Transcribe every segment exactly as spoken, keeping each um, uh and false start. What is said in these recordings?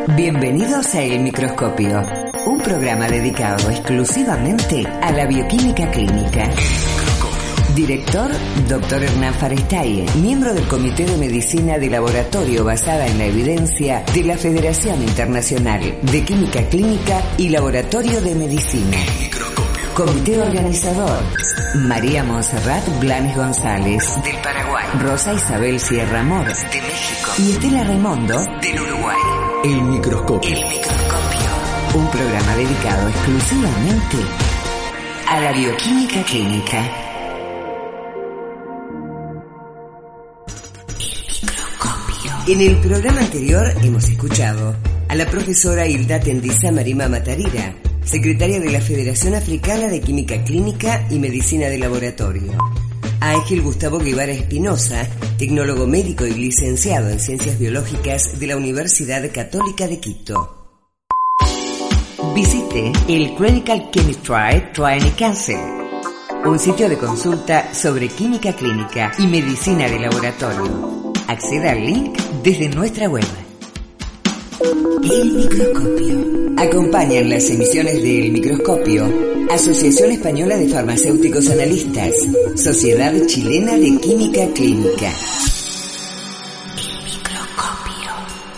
Bienvenidos a El Microscopio, un programa dedicado exclusivamente a la bioquímica clínica. Director, doctor Hernán Farestaie, miembro del Comité de Medicina de Laboratorio basada en la evidencia de la Federación Internacional de Química Clínica y Laboratorio de Medicina. Comité organizador, María Montserrat Blanes González, del Paraguay, Rosa Isabel Sierra Mor, de México, y Estela Raimondo, del Uruguay. El Microscopio. El Microscopio. Un programa dedicado exclusivamente a la bioquímica clínica. En el programa anterior hemos escuchado a la profesora Hilda Tendisa Marima Matarira, secretaria de la Federación Africana de Química Clínica y Medicina de Laboratorio; a Ángel Gustavo Guevara Espinosa, tecnólogo médico y licenciado en Ciencias Biológicas de la Universidad Católica de Quito. Visite el Clinical Chemistry Training Council, un sitio de consulta sobre química clínica y medicina de laboratorio. Acceda al link desde nuestra web. El Microscopio. Acompañan las emisiones de El Microscopio Asociación Española de Farmacéuticos Analistas, Sociedad Chilena de Química Clínica. El Microscopio.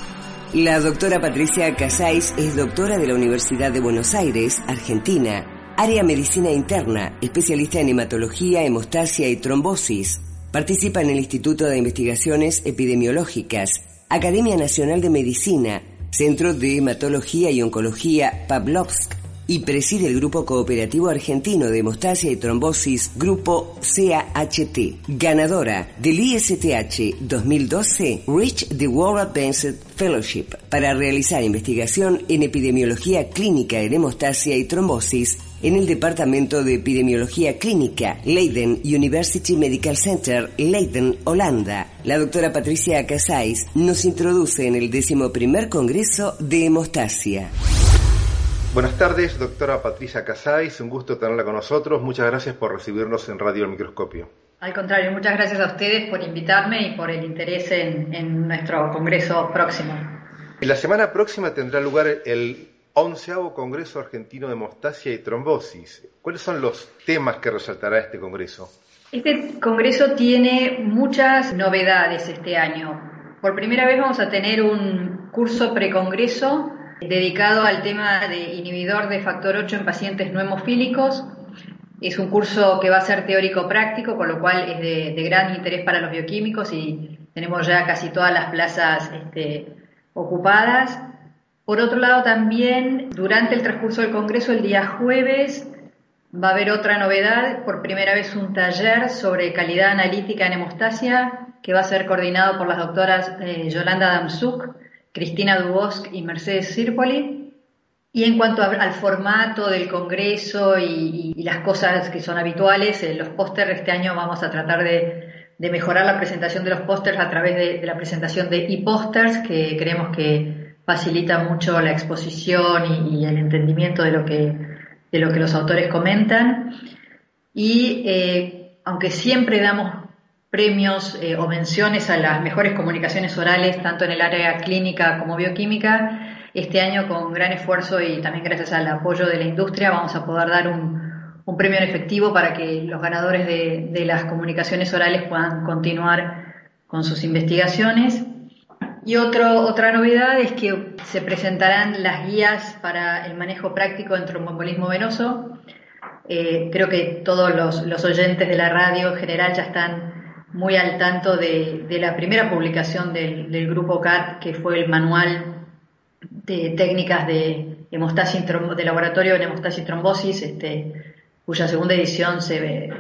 La doctora Patricia Casais es doctora de la Universidad de Buenos Aires, Argentina, área Medicina Interna, especialista en hematología, hemostasia y trombosis. Participa en el Instituto de Investigaciones Epidemiológicas, Academia Nacional de Medicina, Centro de Hematología y Oncología Pavlovsk, y preside el Grupo Cooperativo Argentino de Hemostasia y Trombosis, Grupo C A H T. Ganadora del I S T H dos mil doce Reach the World Advanced Fellowship para realizar investigación en epidemiología clínica en hemostasia y trombosis en el Departamento de Epidemiología Clínica, Leiden University Medical Center, Leiden, Holanda. La doctora Patricia Casais nos introduce en el décimo primer Congreso de Hemostasia. Buenas tardes, doctora Patricia Casais, un gusto tenerla con nosotros. Muchas gracias por recibirnos en Radio El Microscopio. Al contrario, muchas gracias a ustedes por invitarme y por el interés en, en nuestro congreso próximo. La semana próxima tendrá lugar el onceavo Congreso Argentino de Hemostasia y Trombosis. ¿Cuáles son los temas que resaltará este congreso? Este congreso tiene muchas novedades este año. Por primera vez vamos a tener un curso precongreso dedicado al tema de inhibidor de factor ocho en pacientes no hemofílicos. Es un curso que va a ser teórico-práctico, con lo cual es de, de gran interés para los bioquímicos y tenemos ya casi todas las plazas este, ocupadas. Por otro lado, también durante el transcurso del Congreso, el día jueves, va a haber otra novedad. Por primera vez un taller sobre calidad analítica en hemostasia que va a ser coordinado por las doctoras eh, Yolanda Damsuk, Cristina Dubosc y Mercedes Sirpoli. Y en cuanto a, al formato del Congreso y, y, y las cosas que son habituales, eh, los pósters, este año vamos a tratar de, de mejorar la presentación de los pósters a través de, de la presentación de e-pósters, que creemos que facilita mucho la exposición y, y el entendimiento de lo que, de lo que los autores comentan. Y eh, aunque siempre damos premios eh, o menciones a las mejores comunicaciones orales, tanto en el área clínica como bioquímica, este año con gran esfuerzo y también gracias al apoyo de la industria vamos a poder dar un, un premio en efectivo para que los ganadores de, de las comunicaciones orales puedan continuar con sus investigaciones. Y otro, otra novedad es que se presentarán las guías para el manejo práctico en tromboembolismo venoso. Eh, creo que todos los, los oyentes de la radio en general ya están muy al tanto de, de la primera publicación del, del grupo C A T, que fue el manual de técnicas de hemostasia de laboratorio en hemostasia y trombosis, este, cuya segunda edición se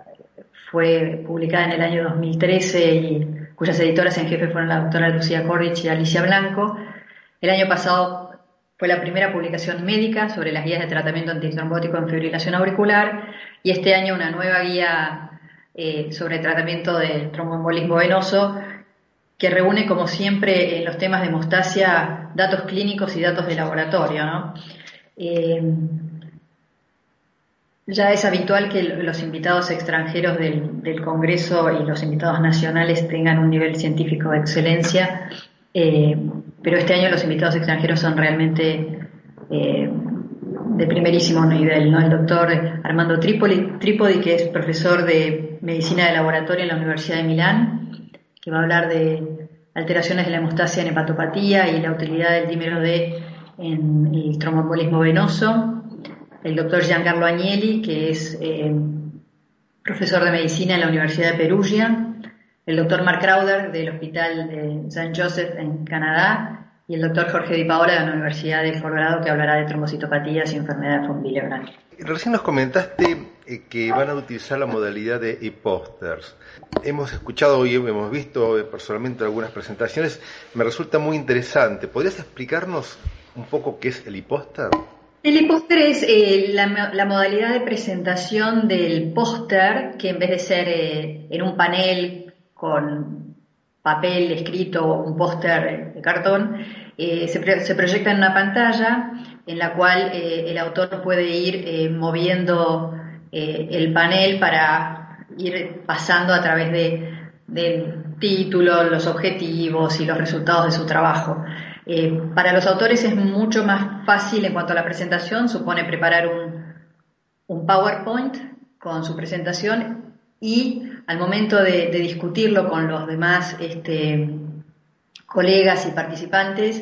fue publicada en el año dos mil trece y cuyas editoras en jefe fueron la doctora Lucía Corrich y Alicia Blanco. El año pasado fue la primera publicación médica sobre las guías de tratamiento antitrombótico en fibrilación auricular y este año una nueva guía eh, sobre tratamiento del tromboembolismo venoso que reúne, como siempre, en los temas de hemostasia, datos clínicos y datos de laboratorio, ¿no? Eh, Ya es habitual que los invitados extranjeros del, del Congreso y los invitados nacionales tengan un nivel científico de excelencia. Eh, pero este año los invitados extranjeros son realmente eh, de primerísimo nivel, ¿no? El doctor Armando Tripoli, Tripodi, que es profesor de Medicina de Laboratorio en la Universidad de Milán, que va a hablar de alteraciones de la hemostasia en hepatopatía y la utilidad del dímero D en el tromboembolismo venoso. El doctor Giancarlo Agnelli, que es eh, profesor de Medicina en la Universidad de Perugia. El doctor Mark Crowder, del Hospital de Saint Joseph en Canadá. Y el doctor Jorge Di Paola, de la Universidad de Colorado, que hablará de trombocitopatías y enfermedad de von Willebrand. Recién nos comentaste eh, que van a utilizar la modalidad de e-posters. Hemos escuchado y hemos visto eh, personalmente algunas presentaciones. Me resulta muy interesante. ¿Podrías explicarnos un poco qué es el e-póster? El e-póster es eh, la, la modalidad de presentación del póster, que en vez de ser eh, en un panel con papel escrito o un póster de cartón, eh, se, pre- se proyecta en una pantalla en la cual eh, el autor puede ir eh, moviendo eh, el panel para ir pasando a través de, del título, los objetivos y los resultados de su trabajo. Eh, para los autores es mucho más fácil en cuanto a la presentación, supone preparar un, un PowerPoint con su presentación y al momento de, de discutirlo con los demás este, colegas y participantes,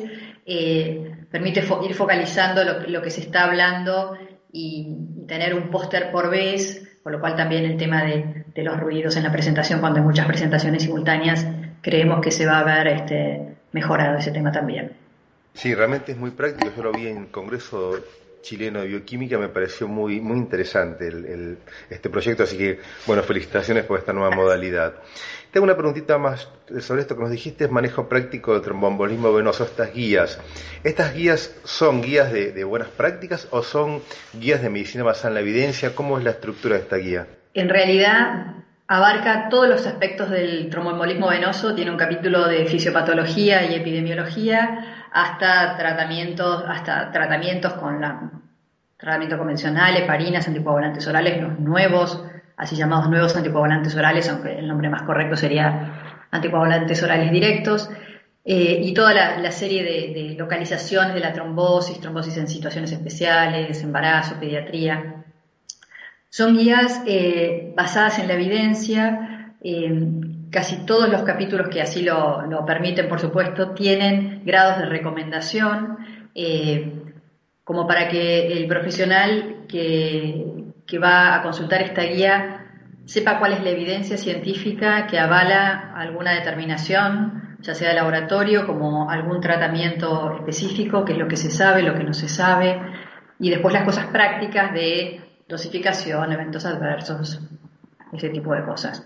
eh, permite fo- ir focalizando lo, lo que se está hablando y, y tener un póster por vez, por lo cual también el tema de, de los ruidos en la presentación, cuando hay muchas presentaciones simultáneas, creemos que se va a ver este, mejorado ese tema también. Sí, realmente es muy práctico. Yo lo vi en el Congreso Chileno de Bioquímica, me pareció muy muy interesante el, el, este proyecto, así que, bueno, felicitaciones por esta nueva modalidad. Tengo una preguntita más sobre esto que nos dijiste, es manejo práctico del tromboembolismo venoso, estas guías. ¿Estas guías son guías de, de buenas prácticas o son guías de medicina basada en la evidencia? ¿Cómo es la estructura de esta guía? En realidad abarca todos los aspectos del tromboembolismo venoso, tiene un capítulo de fisiopatología y epidemiología, hasta tratamientos, hasta tratamientos con la tratamiento convencional, heparinas, anticoagulantes orales, los nuevos, así llamados nuevos anticoagulantes orales, aunque el nombre más correcto sería anticoagulantes orales directos, eh, y toda la, la serie de, de localizaciones de la trombosis, trombosis en situaciones especiales, embarazo, pediatría. Son guías eh, basadas en la evidencia. eh, Casi todos los capítulos que así lo, lo permiten, por supuesto, tienen grados de recomendación, eh, como para que el profesional que, que va a consultar esta guía sepa cuál es la evidencia científica que avala alguna determinación, ya sea de laboratorio como algún tratamiento específico, que es lo que se sabe, lo que no se sabe, y después las cosas prácticas de dosificación, eventos adversos, ese tipo de cosas.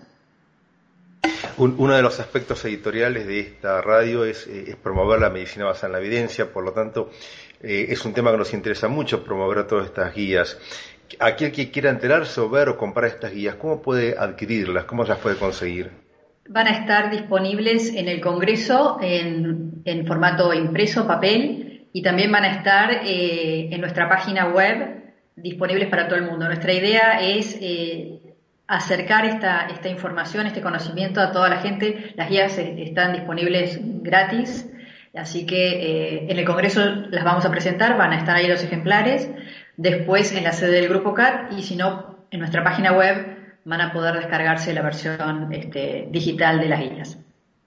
Un, uno de los aspectos editoriales de esta radio es, eh, es promover la medicina basada en la evidencia, por lo tanto eh, es un tema que nos interesa mucho, promover todas estas guías. Aquel que quiera enterarse o ver o comprar estas guías, ¿cómo puede adquirirlas? ¿Cómo las puede conseguir? Van a estar disponibles en el Congreso en, en formato impreso, papel, y también van a estar eh, en nuestra página web disponibles para todo el mundo. Nuestra idea es eh, acercar esta, esta información, este conocimiento a toda la gente. Las guías están disponibles gratis, así que eh, en el Congreso las vamos a presentar, van a estar ahí los ejemplares, después en la sede del Grupo C A R, y si no, en nuestra página web van a poder descargarse la versión este, digital de las guías.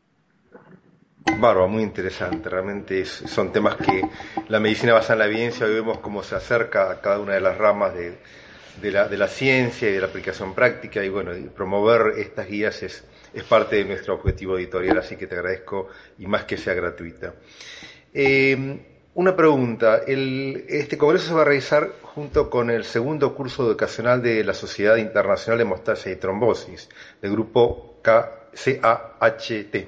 Bárbaro, muy interesante. Realmente es, son temas que la medicina basada en la evidencia, hoy vemos cómo se acerca a cada una de las ramas de, de, la, de la ciencia y de la aplicación práctica, y bueno, y promover estas guías es, es parte de nuestro objetivo editorial, así que te agradezco, y más que sea gratuita. Eh, una pregunta, el, este congreso se va a realizar junto con el segundo curso educacional de la Sociedad Internacional de Hemostasia y Trombosis, del grupo C A H T.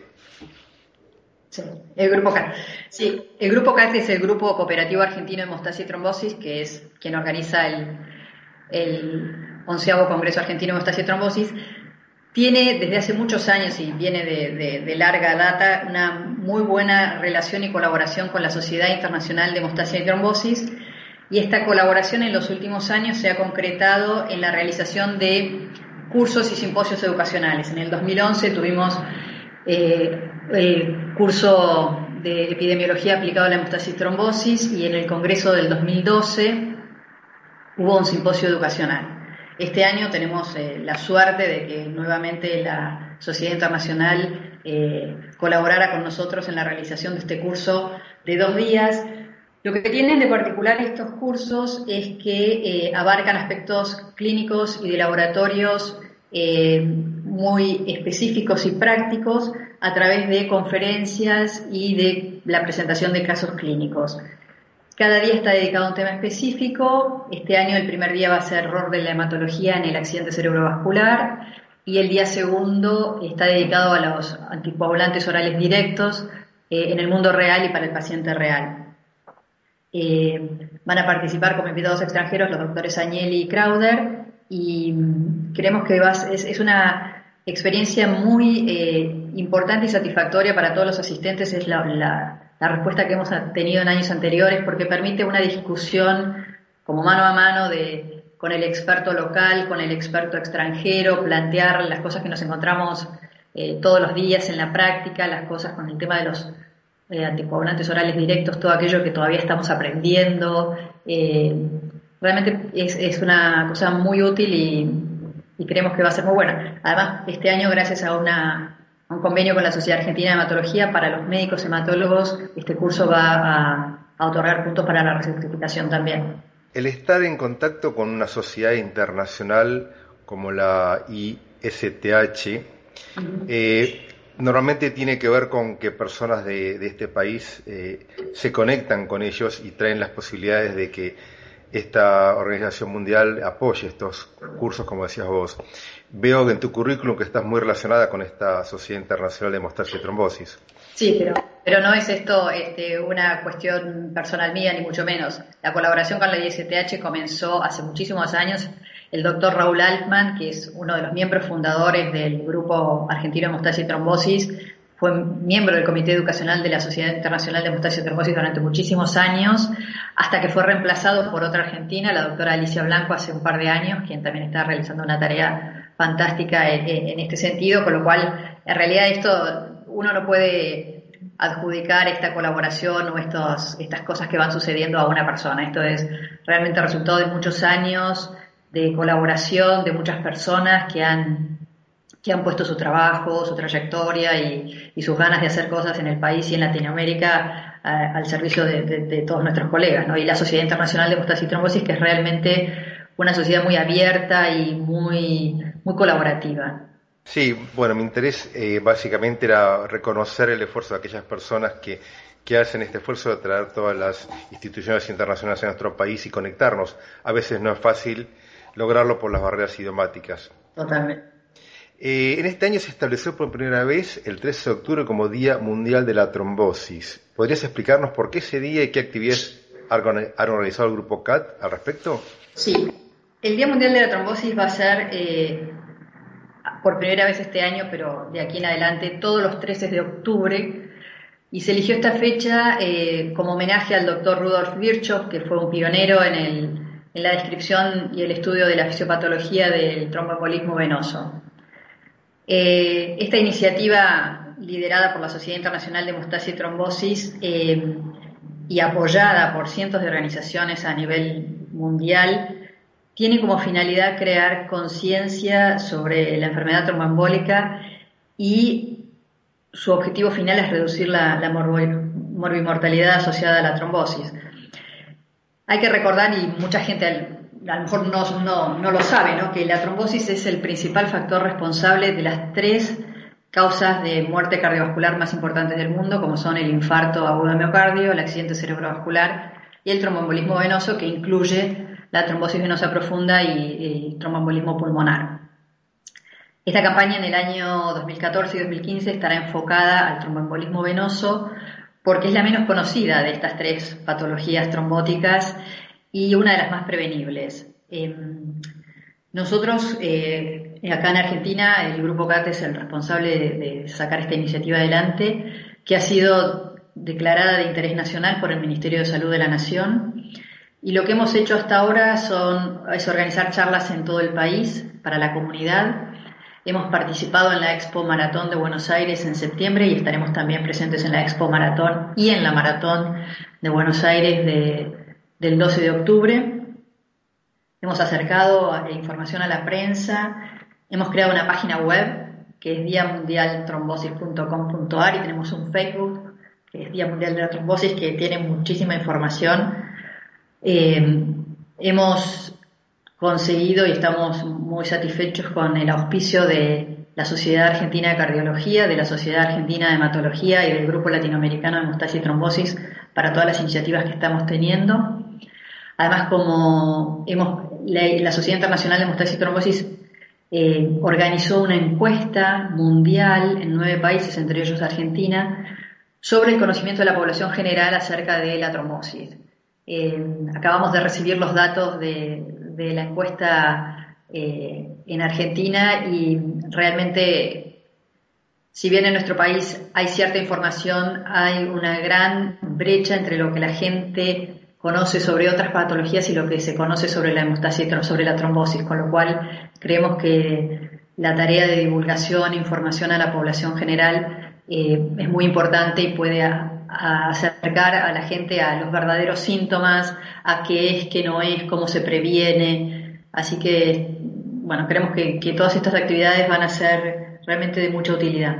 Sí, el Grupo C A R. Sí, el Grupo C A R es el Grupo Cooperativo Argentino de Hemostasia y Trombosis, que es quien organiza el, el onceavo Congreso Argentino de Hemostasia y Trombosis. Tiene desde hace muchos años y viene de, de, de larga data una muy buena relación y colaboración con la Sociedad Internacional de Hemostasia y Trombosis, y esta colaboración en los últimos años se ha concretado en la realización de cursos y simposios educacionales. En el dos mil once tuvimos eh, el curso de Epidemiología aplicado a la hemostasis trombosis y en el Congreso del dos mil doce hubo un simposio educacional. Este año tenemos eh, la suerte de que nuevamente la Sociedad Internacional eh, colaborara con nosotros en la realización de este curso de dos días. Lo que tienen de particular estos cursos es que eh, abarcan aspectos clínicos y de laboratorios eh, muy específicos y prácticos a través de conferencias y de la presentación de casos clínicos. Cada día está dedicado a un tema específico. Este año el primer día va a ser error de la hematología en el accidente cerebrovascular y el día segundo está dedicado a los anticoagulantes orales directos eh, en el mundo real y para el paciente real. Eh, van a participar como invitados extranjeros los doctores Agnelli y Crowder y creemos que va, es, es una experiencia muy eh, importante y satisfactoria para todos los asistentes. Es la, la la respuesta que hemos tenido en años anteriores, porque permite una discusión como mano a mano de, con el experto local, con el experto extranjero, plantear las cosas que nos encontramos eh, todos los días en la práctica, las cosas con el tema de los eh, anticoagulantes orales directos, todo aquello que todavía estamos aprendiendo. Eh, realmente es, es una cosa muy útil y, y creemos que va a ser muy buena. Además, este año, gracias a una un convenio con la Sociedad Argentina de Hematología, para los médicos hematólogos, este curso va a, a otorgar puntos para la recertificación también. El estar en contacto con una sociedad internacional como la I S T H uh-huh. eh, normalmente tiene que ver con que personas de, de este país eh, se conectan con ellos y traen las posibilidades de que esta organización mundial apoye estos cursos, como decías vos. Veo en tu currículum que estás muy relacionada con esta Sociedad Internacional de Hemostasia y Trombosis. Sí, pero, pero no es esto este, una cuestión personal mía, ni mucho menos. La colaboración con la I S T H comenzó hace muchísimos años. El doctor Raúl Altman, que es uno de los miembros fundadores del Grupo Argentino de Hemostasia y Trombosis, fue miembro del Comité Educacional de la Sociedad Internacional de Hemostasia y Trombosis durante muchísimos años, hasta que fue reemplazado por otra argentina, la doctora Alicia Blanco, hace un par de años, quien también está realizando una tarea fantástica en, en este sentido, con lo cual, en realidad, esto uno no puede adjudicar esta colaboración o estos, estas cosas que van sucediendo a una persona. Esto es realmente el resultado de muchos años de colaboración, de muchas personas que han que han puesto su trabajo, su trayectoria y, y sus ganas de hacer cosas en el país y en Latinoamérica eh, al servicio de, de, de todos nuestros colegas, ¿no? Y la Sociedad Internacional de Hemostasia y Trombosis, que es realmente una sociedad muy abierta y muy, muy colaborativa. Sí, bueno, mi interés eh, básicamente era reconocer el esfuerzo de aquellas personas que, que hacen este esfuerzo de traer todas las instituciones internacionales a nuestro país y conectarnos. A veces no es fácil lograrlo por las barreras idiomáticas. Totalmente. Eh, en este año se estableció por primera vez el trece de octubre como Día Mundial de la Trombosis. ¿Podrías explicarnos por qué ese día y qué actividades ha organizado el Grupo C A T al respecto? Sí, el Día Mundial de la Trombosis va a ser eh, por primera vez este año, pero de aquí en adelante, todos los trece de octubre, y se eligió esta fecha eh, como homenaje al doctor Rudolf Virchow, que fue un pionero en, el, en la descripción y el estudio de la fisiopatología del tromboembolismo venoso. Eh, esta iniciativa, liderada por la Sociedad Internacional de Hemostasia y Trombosis eh, y apoyada por cientos de organizaciones a nivel mundial, tiene como finalidad crear conciencia sobre la enfermedad tromboembólica y su objetivo final es reducir la, la morbimortalidad asociada a la trombosis. Hay que recordar, y mucha gente a lo mejor no, no, no lo sabe, ¿no?, que la trombosis es el principal factor responsable de las tres causas de muerte cardiovascular más importantes del mundo, como son el infarto agudo de miocardio, el accidente cerebrovascular y el tromboembolismo venoso, que incluye la trombosis venosa profunda y, y tromboembolismo pulmonar. Esta campaña en el año dos mil catorce y dos mil quince estará enfocada al tromboembolismo venoso porque es la menos conocida de estas tres patologías trombóticas y una de las más prevenibles. Eh, nosotros, eh, acá en Argentina, el Grupo C A T es el responsable de, de sacar esta iniciativa adelante, que ha sido declarada de interés nacional por el Ministerio de Salud de la Nación. Y lo que hemos hecho hasta ahora son, es organizar charlas en todo el país para la comunidad. Hemos participado en la Expo Maratón de Buenos Aires en septiembre y estaremos también presentes en la Expo Maratón y en la Maratón de Buenos Aires de, del doce de octubre. Hemos acercado información a la prensa, hemos creado una página web que es dia mundial trombosis punto com punto a r y tenemos un Facebook que es Día Mundial de la Trombosis que tiene muchísima información. Eh, hemos conseguido y estamos muy satisfechos con el auspicio de la Sociedad Argentina de Cardiología, de la Sociedad Argentina de Hematología y del Grupo Latinoamericano de Hemostasia y Trombosis para todas las iniciativas que estamos teniendo. Además, como hemos, la, la Sociedad Internacional de Hemostasia y Trombosis eh, organizó una encuesta mundial en nueve países, entre ellos Argentina, sobre el conocimiento de la población general acerca de la trombosis. Eh, acabamos de recibir los datos de, de la encuesta eh, en Argentina y realmente, si bien en nuestro país hay cierta información, hay una gran brecha entre lo que la gente conoce sobre otras patologías y lo que se conoce sobre la hemostasia y sobre la trombosis, con lo cual creemos que la tarea de divulgación e información a la población general eh, es muy importante y puede a, a acercar a la gente a los verdaderos síntomas, a qué es, qué no es, cómo se previene. Así que, bueno, creemos que, que todas estas actividades van a ser realmente de mucha utilidad.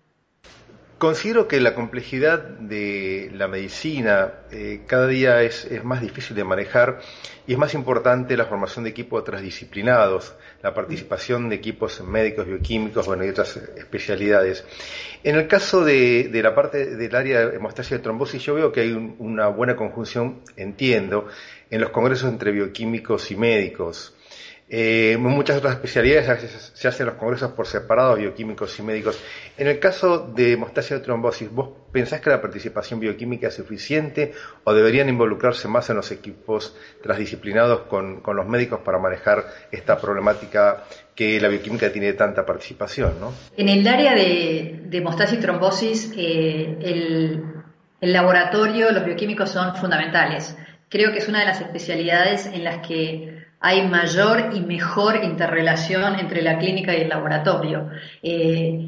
Considero que la complejidad de la medicina eh, cada día es, es más difícil de manejar y es más importante la formación de equipos transdisciplinados, la participación de equipos médicos, bioquímicos, bueno, y otras especialidades. En el caso de, de la parte del área de hemostasia de trombosis, yo veo que hay un, una buena conjunción, entiendo, en los congresos entre bioquímicos y médicos. Eh, muchas otras especialidades a veces se hacen los congresos por separado, bioquímicos y médicos. En el caso de hemostasia de trombosis, ¿vos pensás que la participación bioquímica es suficiente o deberían involucrarse más en los equipos transdisciplinados con, con los médicos para manejar esta problemática que la bioquímica tiene tanta participación, ¿no? En el área de, de hemostasia y trombosis, eh, el, el laboratorio, los bioquímicos son fundamentales. Creo que es una de las especialidades en las que hay mayor y mejor interrelación entre la clínica y el laboratorio. Eh,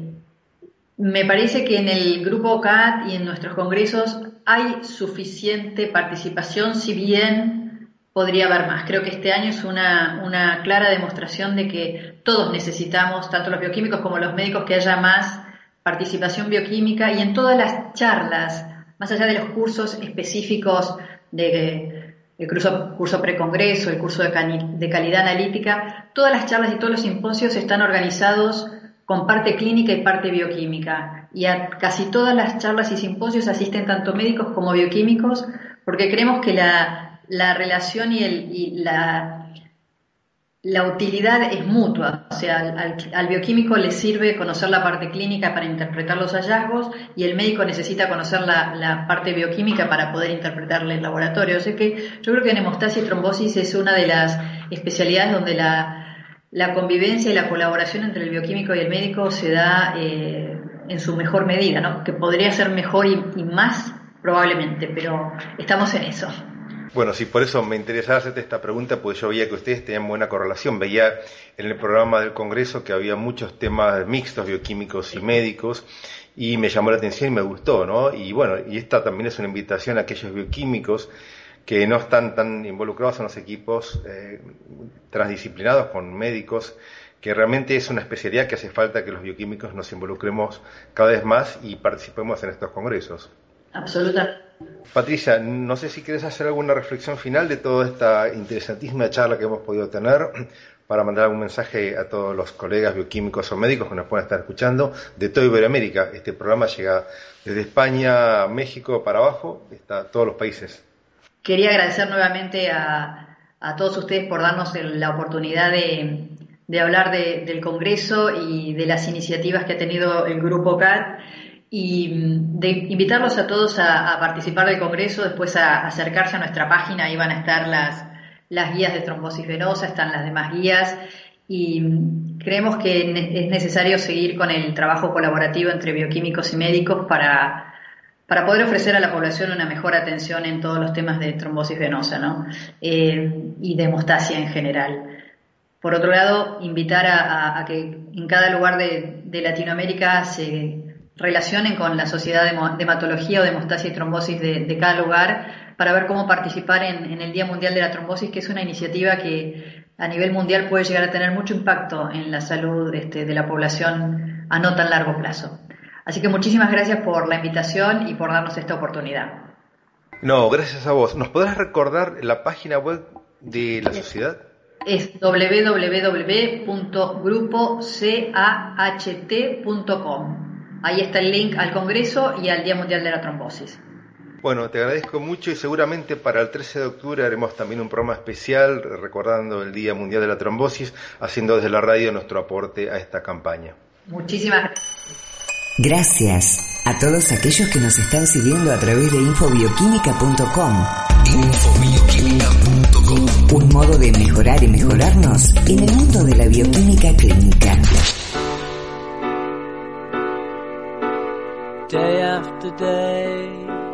me parece que en el grupo C A T y en nuestros congresos hay suficiente participación, si bien podría haber más. Creo que este año es una, una clara demostración de que todos necesitamos, tanto los bioquímicos como los médicos, que haya más participación bioquímica y en todas las charlas, más allá de los cursos específicos de el curso, curso precongreso, el curso de, cani, de calidad analítica, todas las charlas y todos los simposios están organizados con parte clínica y parte bioquímica. Y a casi todas las charlas y simposios asisten tanto médicos como bioquímicos, porque creemos que la, la relación y, el, y la, la utilidad es mutua. O sea, al, al, al bioquímico le sirve conocer la parte clínica para interpretar los hallazgos y el médico necesita conocer la, la parte bioquímica para poder interpretarle el laboratorio. O sea que yo creo que en hemostasia y trombosis es una de las especialidades donde la, la convivencia y la colaboración entre el bioquímico y el médico se da eh, en su mejor medida, ¿no? Que podría ser mejor y, y más probablemente, pero estamos en eso. Bueno, sí, por eso me interesaba hacerte esta pregunta, porque yo veía que ustedes tenían buena correlación. Veía en el programa del Congreso que había muchos temas mixtos, bioquímicos y médicos, y me llamó la atención y me gustó, ¿no? Y bueno, y esta también es una invitación a aquellos bioquímicos que no están tan involucrados en los equipos eh, transdisciplinados con médicos, que realmente es una especialidad que hace falta que los bioquímicos nos involucremos cada vez más y participemos en estos congresos. Absolutamente. Patricia, no sé si quieres hacer alguna reflexión final de toda esta interesantísima charla que hemos podido tener para mandar algún mensaje a todos los colegas bioquímicos o médicos que nos puedan estar escuchando de toda Iberoamérica. Este programa llega desde España, México para abajo, está todos los países. Quería agradecer nuevamente a, a todos ustedes por darnos el, la oportunidad de, de hablar de, del Congreso y de las iniciativas que ha tenido el Grupo C A T. Y de invitarlos a todos a, a participar del Congreso, después a, a acercarse a nuestra página, ahí van a estar las, las guías de trombosis venosa, están las demás guías, y creemos que es necesario seguir con el trabajo colaborativo entre bioquímicos y médicos para, para poder ofrecer a la población una mejor atención en todos los temas de trombosis venosa, ¿no? Eh, y de hemostasia en general. Por otro lado, invitar a, a, a que en cada lugar de, de Latinoamérica se relacionen con la Sociedad de Hematología o de Hemostasia y Trombosis de, de cada lugar para ver cómo participar en, en el Día Mundial de la Trombosis, que es una iniciativa que a nivel mundial puede llegar a tener mucho impacto en la salud este, de la población a no tan largo plazo. Así que muchísimas gracias por la invitación y por darnos esta oportunidad. No, gracias a vos. ¿Nos podrás recordar la página web de la sociedad? Es doble u doble u doble u punto grupo caht punto com. Ahí está el link al Congreso y al Día Mundial de la Trombosis. Bueno, te agradezco mucho y seguramente para el trece de octubre haremos también un programa especial recordando el Día Mundial de la Trombosis, haciendo desde la radio nuestro aporte a esta campaña. Muchísimas gracias. Gracias a todos aquellos que nos están siguiendo a través de infobioquímica punto com. infobioquímica punto com. Un modo de mejorar y mejorarnos en el mundo de la bioquímica clínica. Day after day,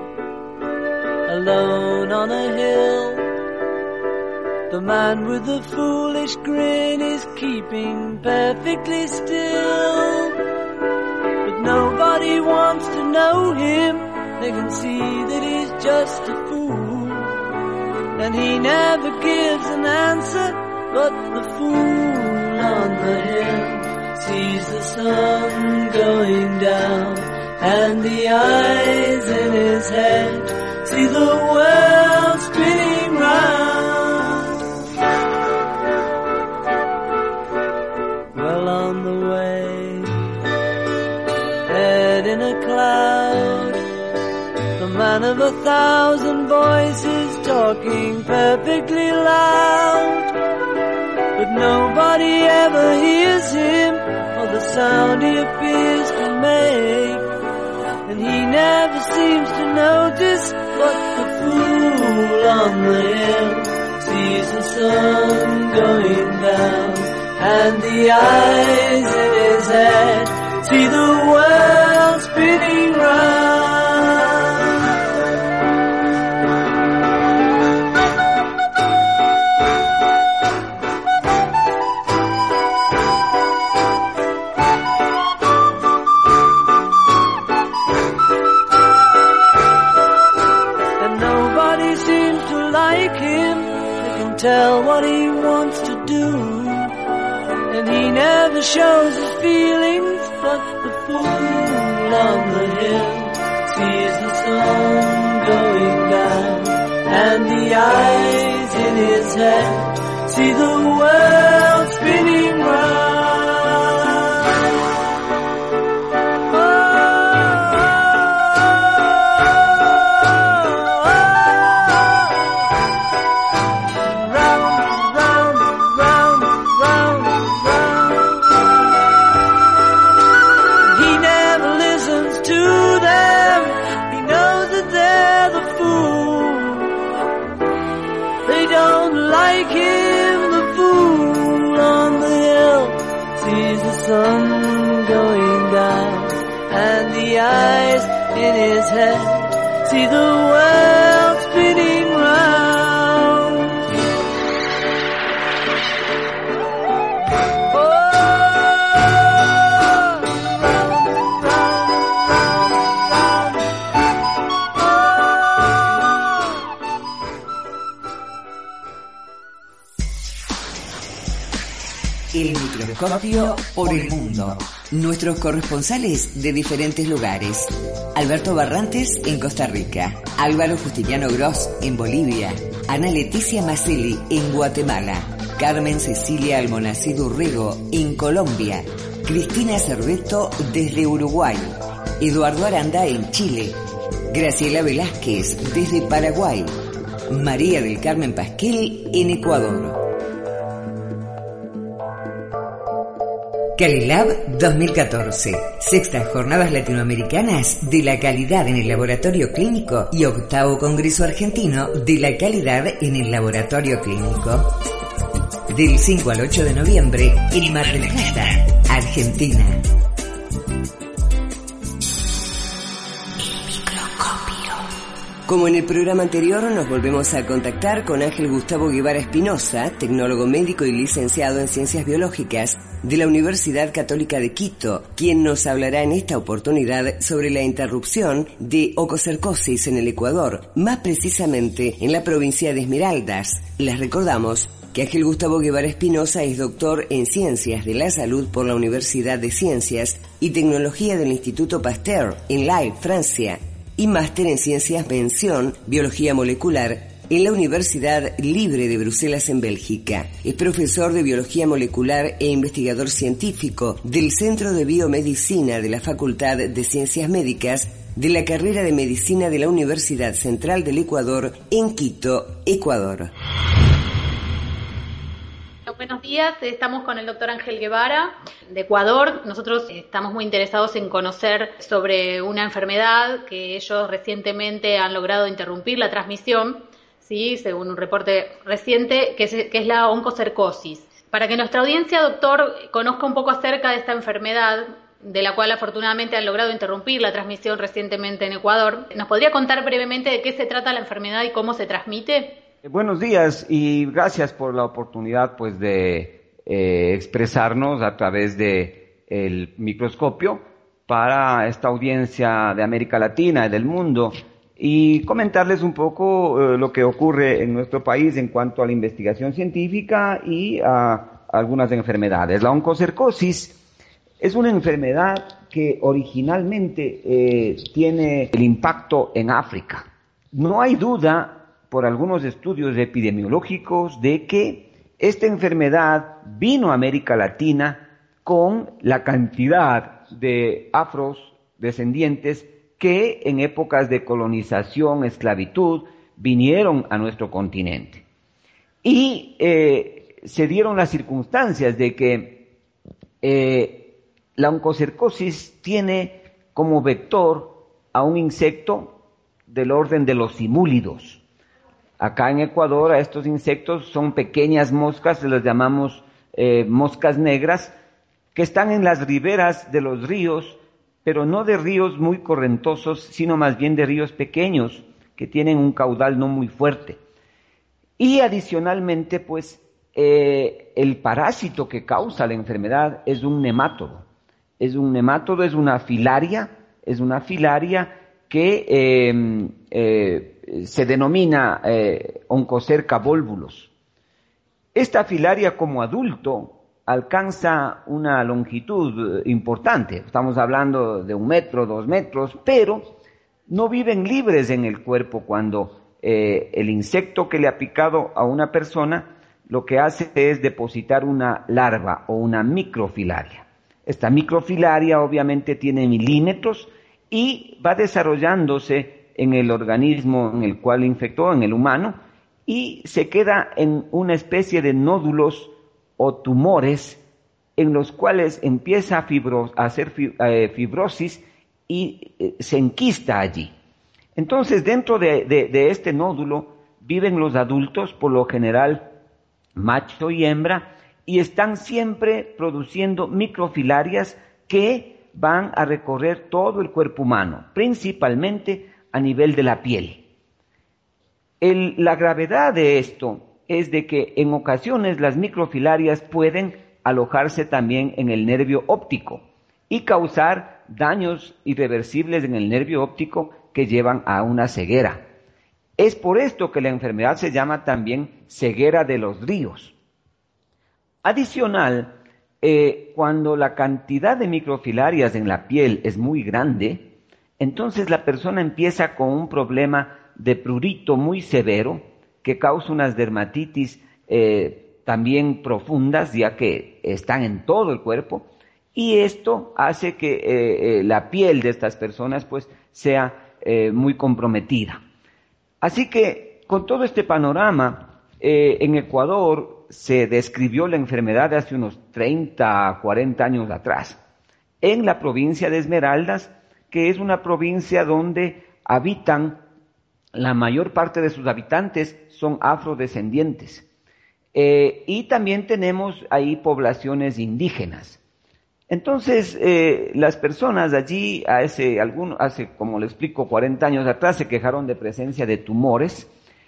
alone on a hill, the man with the foolish grin is keeping perfectly still. But nobody wants to know him, they can see that he's just a fool. And he never gives an answer, but the fool on the hill sees the sun going down, and the eyes in his head see the world spinning round. Well on the way, head in a cloud, the man of a thousand voices talking perfectly loud. But nobody ever hears him, or the sound he appears to make. And he never seems to notice, but the fool on the hill sees the sun going down, and the eyes in his head see the world spinning round. Tell what he wants to do, and he never shows his feelings, but the fool on the hill sees the sun going down, and the eyes in his head see the world spinning round. Sun going down, and the eyes in his head see the world spinning round. Oh, round, round, round, round. El microscopio por el mundo. Nuestros corresponsales de diferentes lugares. Alberto Barrantes en Costa Rica, Álvaro Justiniano Gross en Bolivia, Ana Leticia Maselli en Guatemala, Carmen Cecilia Almonacid Urrego en Colombia, Cristina Cerveto desde Uruguay, Eduardo Aranda en Chile, Graciela Velázquez desde Paraguay, María del Carmen Pasquel en Ecuador. CaliLab dos mil catorce, sextas jornadas latinoamericanas de la calidad en el laboratorio clínico y octavo Congreso Argentino de la calidad en el laboratorio clínico. Del cinco al ocho de noviembre en Mar del Plata, Argentina. El microscopio Como en el programa anterior, nos volvemos a contactar con Ángel Gustavo Guevara Espinosa, tecnólogo médico y licenciado en Ciencias Biológicas de la Universidad Católica de Quito, quien nos hablará en esta oportunidad sobre la interrupción de oncocercosis en el Ecuador, más precisamente en la provincia de Esmeraldas. Les recordamos que Ángel Gustavo Guevara Espinosa es doctor en Ciencias de la Salud por la Universidad de Ciencias y Tecnología del Instituto Pasteur en Lille, Francia, y máster en Ciencias Mención Biología Molecular en la Universidad Libre de Bruselas en Bélgica. Es profesor de Biología Molecular e investigador científico del Centro de Biomedicina de la Facultad de Ciencias Médicas de la carrera de Medicina de la Universidad Central del Ecuador en Quito, Ecuador. Buenos días, estamos con el doctor Ángel Guevara de Ecuador. Nosotros estamos muy interesados en conocer sobre una enfermedad que ellos recientemente han logrado interrumpir la transmisión, ¿sí? Según un reporte reciente, que es, que es la oncocercosis. Para que nuestra audiencia, doctor, conozca un poco acerca de esta enfermedad, de la cual afortunadamente han logrado interrumpir la transmisión recientemente en Ecuador, ¿nos podría contar brevemente de qué se trata la enfermedad y cómo se transmite? Buenos días y gracias por la oportunidad pues de eh, expresarnos a través de el microscopio para esta audiencia de América Latina y del mundo y comentarles un poco eh, lo que ocurre en nuestro país en cuanto a la investigación científica y a algunas enfermedades. La oncocercosis es una enfermedad que originalmente eh, tiene el impacto en África. No hay duda por algunos estudios epidemiológicos de que esta enfermedad vino a América Latina con la cantidad de afrodescendientes que en épocas de colonización, esclavitud, vinieron a nuestro continente. Y eh, se dieron las circunstancias de que eh, la oncocercosis tiene como vector a un insecto del orden de los simúlidos. Acá en Ecuador a estos insectos son pequeñas moscas, se las llamamos eh, moscas negras, que están en las riberas de los ríos, pero no de ríos muy correntosos, sino más bien de ríos pequeños, que tienen un caudal no muy fuerte. Y adicionalmente, pues, eh, el parásito que causa la enfermedad es un nemátodo. Es un nemátodo, es una filaria, es una filaria que eh, eh, se denomina eh, Oncocerca volvulus. Esta filaria como adulto alcanza una longitud importante, estamos hablando de un metro, dos metros, pero no viven libres en el cuerpo cuando eh, el insecto que le ha picado a una persona lo que hace es depositar una larva o una microfilaria. Esta microfilaria obviamente tiene milímetros y va desarrollándose en el organismo en el cual infectó, en el humano, y se queda en una especie de nódulos o tumores en los cuales empieza a, fibro, a hacer fibrosis y eh, se enquista allí. Entonces, dentro de, de, de este nódulo viven los adultos, por lo general macho y hembra, y están siempre produciendo microfilarias que van a recorrer todo el cuerpo humano, principalmente a nivel de la piel. El, la gravedad de esto es de que en ocasiones las microfilarias pueden alojarse también en el nervio óptico y causar daños irreversibles en el nervio óptico que llevan a una ceguera. Es por esto que la enfermedad se llama también ceguera de los ríos. Adicional, eh, cuando la cantidad de microfilarias en la piel es muy grande, entonces la persona empieza con un problema de prurito muy severo que causa unas dermatitis eh, también profundas, ya que están en todo el cuerpo, y esto hace que eh, eh, la piel de estas personas pues sea eh, muy comprometida. Así que con todo este panorama, eh, en Ecuador se describió la enfermedad de hace unos treinta, cuarenta años atrás, en la provincia de Esmeraldas, que es una provincia donde habitan, la mayor parte de sus habitantes son afrodescendientes. Eh, y también tenemos ahí poblaciones indígenas. Entonces, eh, las personas allí, a ese, algún, hace, como le explico, cuarenta años atrás, se quejaron de presencia de tumores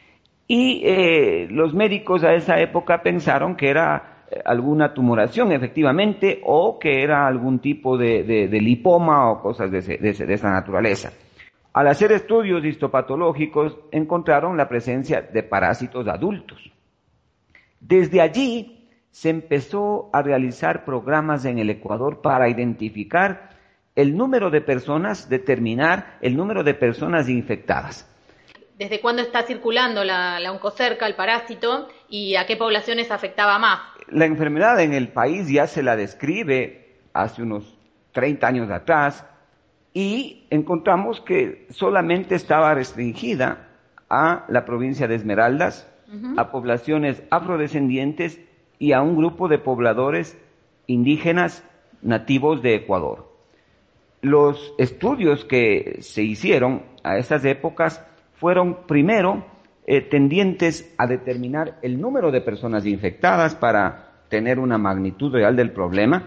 y eh, los médicos a esa época pensaron que era alguna tumoración, efectivamente, o que era algún tipo de, de, de lipoma o cosas de, ese, de, ese, de esa naturaleza. Al hacer estudios histopatológicos, encontraron la presencia de parásitos adultos. Desde allí se empezó a realizar programas en el Ecuador para identificar el número de personas, determinar el número de personas infectadas. ¿Desde cuándo está circulando la, la oncocerca, el parásito, y a qué poblaciones afectaba más? La enfermedad en el país ya se la describe hace unos treinta años atrás y encontramos que solamente estaba restringida a la provincia de Esmeraldas, uh-huh. a poblaciones afrodescendientes y a un grupo de pobladores indígenas nativos de Ecuador. Los estudios que se hicieron a esas épocas fueron primero eh, tendientes a determinar el número de personas infectadas para tener una magnitud real del problema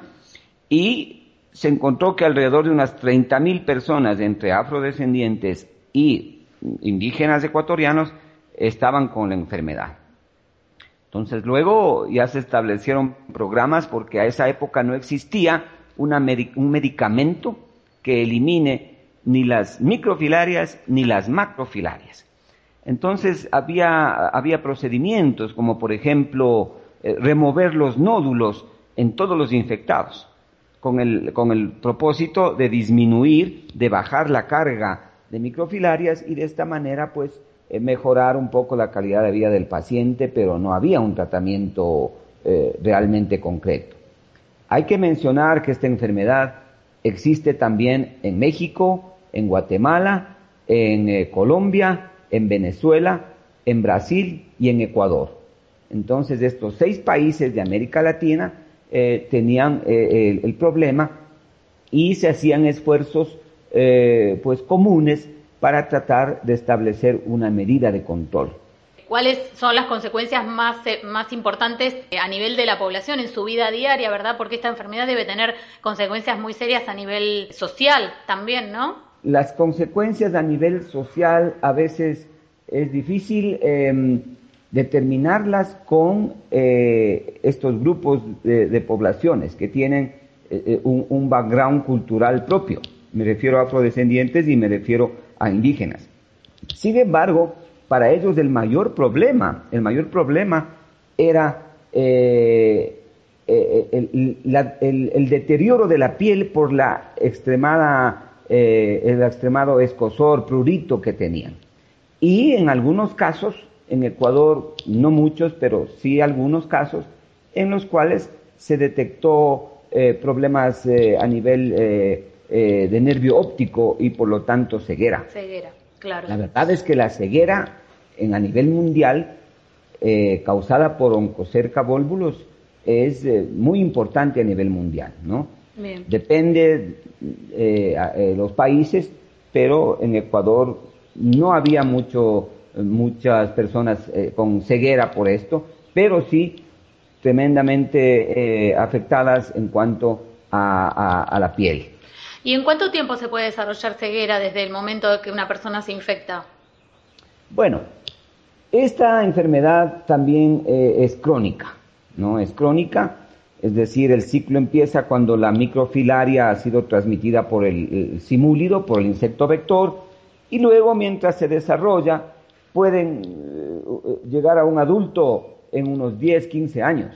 y se encontró que alrededor de unas treinta mil personas entre afrodescendientes y indígenas ecuatorianos estaban con la enfermedad. Entonces luego ya se establecieron programas porque a esa época no existía una medic- un medicamento que elimine ni las microfilarias ni las macrofilarias. Entonces había, había procedimientos como por ejemplo eh, remover los nódulos en todos los infectados con el, con el propósito de disminuir, de bajar la carga de microfilarias y de esta manera pues Eh, mejorar un poco la calidad de vida del paciente, pero no había un tratamiento eh, realmente concreto. Hay que mencionar que esta enfermedad existe también en México, en Guatemala, en eh, Colombia, en Venezuela, en Brasil y en Ecuador. Entonces, estos seis países de América Latina eh, tenían eh, el, el problema y se hacían esfuerzos eh, pues comunes para tratar de establecer una medida de control. ¿Cuáles son las consecuencias más, más importantes a nivel de la población en su vida diaria, verdad? Porque esta enfermedad debe tener consecuencias muy serias a nivel social también, ¿no? Las consecuencias a nivel social a veces es difícil eh, determinarlas con eh, estos grupos de, de poblaciones que tienen eh, un, un background cultural propio. Me refiero a afrodescendientes y me refiero a indígenas. Sin embargo, para ellos el mayor problema, el mayor problema era eh, eh, el, la, el, el deterioro de la piel por la extremada, eh, el extremado escozor, prurito que tenían. Y en algunos casos, en Ecuador, no muchos, pero sí algunos casos, en los cuales se detectó eh, problemas eh, a nivel eh, Eh, de nervio óptico y por lo tanto ceguera. Ceguera, claro. La verdad es que la ceguera en, a nivel mundial eh, causada por oncocerca volvulus es eh, muy importante a nivel mundial, ¿no? Bien. Depende eh, a, eh, los países, pero en Ecuador no había mucho, muchas personas eh, con ceguera por esto, pero sí tremendamente eh, afectadas en cuanto a, a, a la piel. ¿Y en cuánto tiempo se puede desarrollar ceguera desde el momento de que una persona se infecta? Bueno, esta enfermedad también eh, es crónica, ¿no? Es crónica, es decir, el ciclo empieza cuando la microfilaria ha sido transmitida por el, el simúlido, por el insecto vector, y luego mientras se desarrolla pueden eh, llegar a un adulto en unos diez, quince años.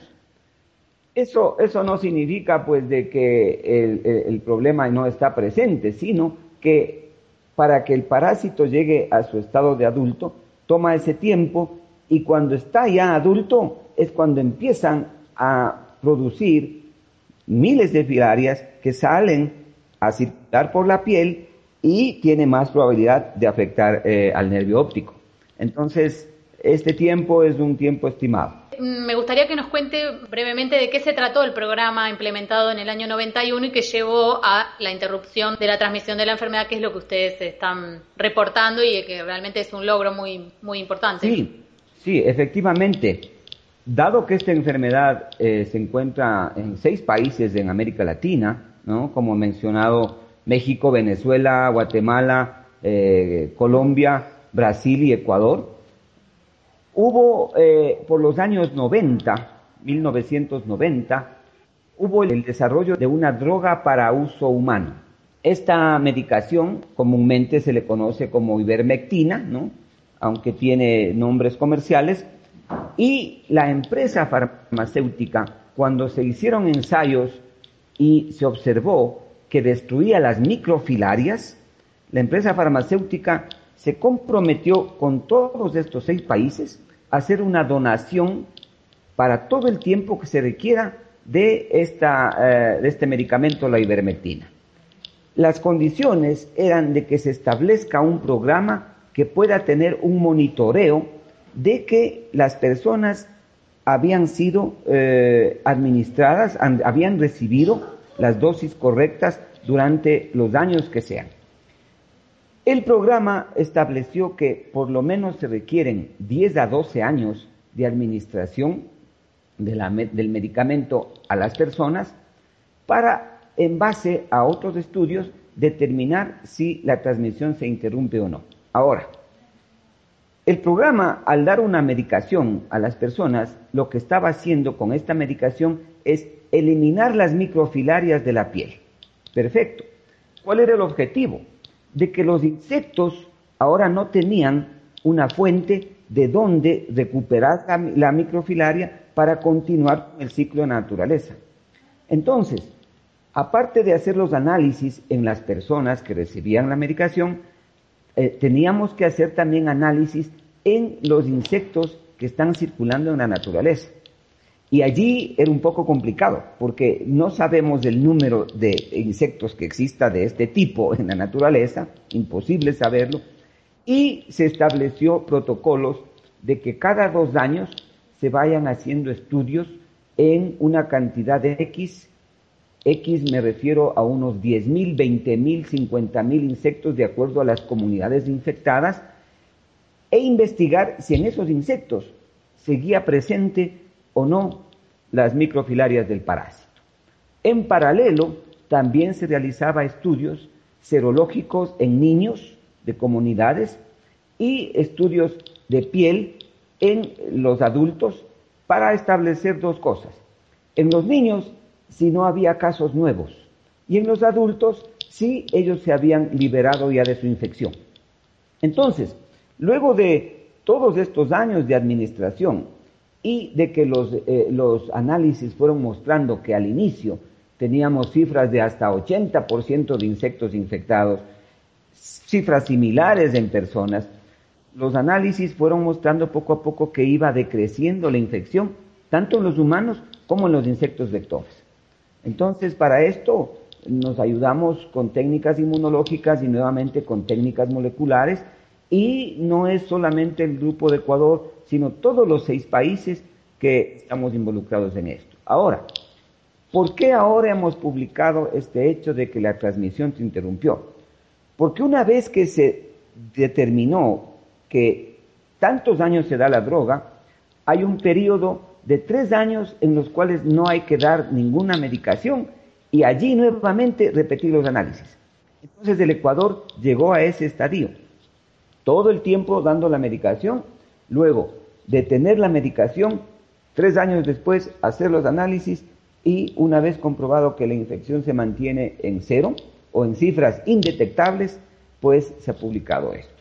Eso, eso no significa pues de que el, el, el problema no está presente, sino que para que el parásito llegue a su estado de adulto, toma ese tiempo y cuando está ya adulto es cuando empiezan a producir miles de filarias que salen a circular por la piel y tiene más probabilidad de afectar eh, al nervio óptico. Entonces, este tiempo es un tiempo estimado. Me gustaría que nos cuente brevemente de qué se trató el programa implementado en el año noventa y uno y que llevó a la interrupción de la transmisión de la enfermedad, que es lo que ustedes están reportando y que realmente es un logro muy, muy importante. Sí, sí, efectivamente. Dado que esta enfermedad eh, se encuentra en seis países en América Latina, ¿no? Como he mencionado, México, Venezuela, Guatemala, eh, Colombia, Brasil y Ecuador. Hubo, eh, por los años noventa, mil novecientos noventa, hubo el desarrollo de una droga para uso humano. Esta medicación comúnmente se le conoce como ivermectina, ¿no? Aunque tiene nombres comerciales, y la empresa farmacéutica, cuando se hicieron ensayos y se observó que destruía las microfilarias, la empresa farmacéutica se comprometió con todos estos seis países a hacer una donación para todo el tiempo que se requiera de, esta, eh, de este medicamento, la ivermectina. Las condiciones eran de que se establezca un programa que pueda tener un monitoreo de que las personas habían sido eh, administradas, han, habían recibido las dosis correctas durante los años que sean. El programa estableció que por lo menos se requieren diez a doce años de administración de la, del medicamento a las personas para, en base a otros estudios, determinar si la transmisión se interrumpe o no. Ahora, el programa, al dar una medicación a las personas, lo que estaba haciendo con esta medicación es eliminar las microfilarias de la piel. Perfecto. ¿Cuál era el objetivo? De que los insectos ahora no tenían una fuente de donde recuperar la, la microfilaria para continuar con el ciclo de la naturaleza. Entonces, aparte de hacer los análisis en las personas que recibían la medicación, eh, teníamos que hacer también análisis en los insectos que están circulando en la naturaleza. Y allí era un poco complicado, porque no sabemos el número de insectos que exista de este tipo en la naturaleza, imposible saberlo, y se estableció protocolos de que cada dos años se vayan haciendo estudios en una cantidad de X, X me refiero a unos diez mil, veinte mil, cincuenta mil insectos de acuerdo a las comunidades infectadas, e investigar si en esos insectos seguía presente o no las microfilarias del parásito. En paralelo, también se realizaba estudios serológicos en niños de comunidades y estudios de piel en los adultos para establecer dos cosas. En los niños, si no había casos nuevos, y en los adultos, si ellos se habían liberado ya de su infección. Entonces, luego de todos estos años de administración y de que los, eh, los análisis fueron mostrando que al inicio teníamos cifras de hasta ochenta por ciento de insectos infectados, cifras similares en personas, los análisis fueron mostrando poco a poco que iba decreciendo la infección, tanto en los humanos como en los insectos vectores. Entonces, para esto nos ayudamos con técnicas inmunológicas y nuevamente con técnicas moleculares, y no es solamente el Grupo de Ecuador, sino todos los seis países que estamos involucrados en esto. Ahora, ¿por qué ahora hemos publicado este hecho de que la transmisión se interrumpió? Porque una vez que se determinó que tantos años se da la droga, hay un periodo de tres años en los cuales no hay que dar ninguna medicación y allí nuevamente repetir los análisis. Entonces el Ecuador llegó a ese estadio, todo el tiempo dando la medicación, luego detener la medicación, tres años después hacer los análisis y una vez comprobado que la infección se mantiene en cero o en cifras indetectables, pues se ha publicado esto.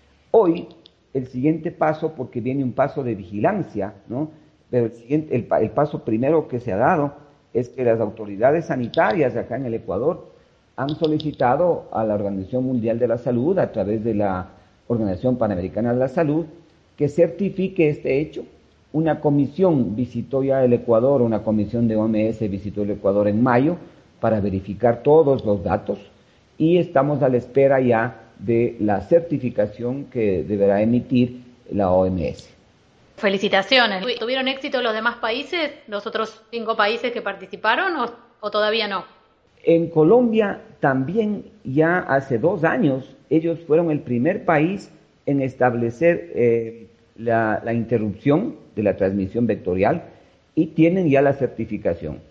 Hoy el siguiente paso, porque viene un paso de vigilancia, ¿no? Pero el, siguiente, el, el paso primero que se ha dado es que las autoridades sanitarias acá en el Ecuador han solicitado a la Organización Mundial de la Salud, a través de la Organización Panamericana de la Salud, que certifique este hecho. Una comisión visitó ya el Ecuador, una comisión de O M S visitó el Ecuador en mayo para verificar todos los datos y estamos a la espera ya de la certificación que deberá emitir la O M S. Felicitaciones. ¿Tuvieron éxito los demás países, los otros cinco países que participaron o, o todavía no? En Colombia también ya hace dos años ellos fueron el primer país en establecer eh, la, la interrupción de la transmisión vectorial y tienen ya la certificación.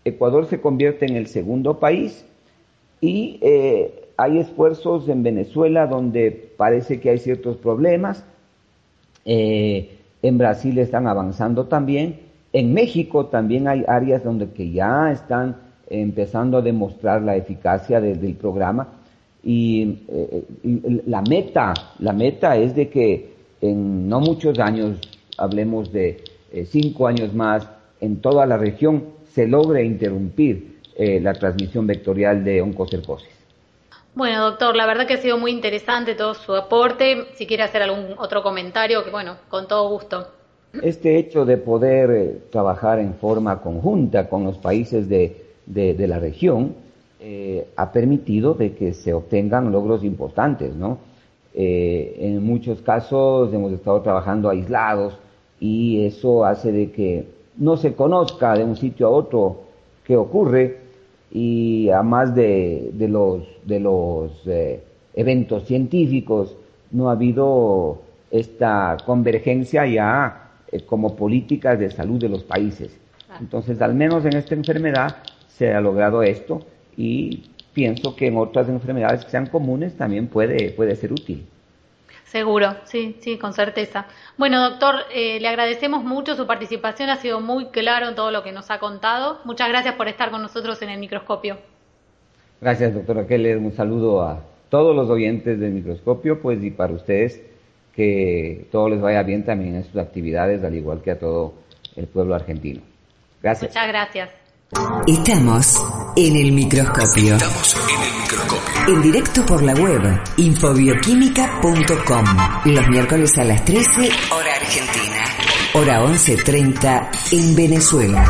Ecuador se convierte en el segundo país y eh, hay esfuerzos en Venezuela donde parece que hay ciertos problemas. Eh, en Brasil están avanzando también. En México también hay áreas donde que ya están empezando a demostrar la eficacia de, del programa. Y, eh, y la meta, la meta es de que en no muchos años, hablemos de eh, cinco años más, en toda la región se logre interrumpir eh, la transmisión vectorial de oncocercosis. Bueno, doctor, la verdad que ha sido muy interesante todo su aporte. Si quiere hacer algún otro comentario, que bueno, con todo gusto. Este hecho de poder eh, trabajar en forma conjunta con los países de, de, de la región eh, ha permitido de que se obtengan logros importantes, ¿no? Eh, en muchos casos hemos estado trabajando aislados y eso hace de que no se conozca de un sitio a otro qué ocurre, y además de, de los, de los eh, eventos científicos no ha habido esta convergencia ya eh, como políticas de salud de los países. Entonces, al menos en esta enfermedad se ha logrado esto, y pienso que en otras enfermedades que sean comunes también puede, puede ser útil. Seguro, sí, sí, con certeza. Bueno, doctor, eh, le agradecemos mucho su participación, ha sido muy claro en todo lo que nos ha contado. Muchas gracias por estar con nosotros en el microscopio. Gracias, doctora Keller. Un saludo a todos los oyentes del microscopio, pues, y para ustedes que todo les vaya bien también en sus actividades, al igual que a todo el pueblo argentino. Gracias. Muchas gracias. Estamos en el microscopio. Estamos en el microscopio. En directo por la web infobioquímica punto com. Los miércoles a las trece, hora argentina. Hora once treinta en Venezuela.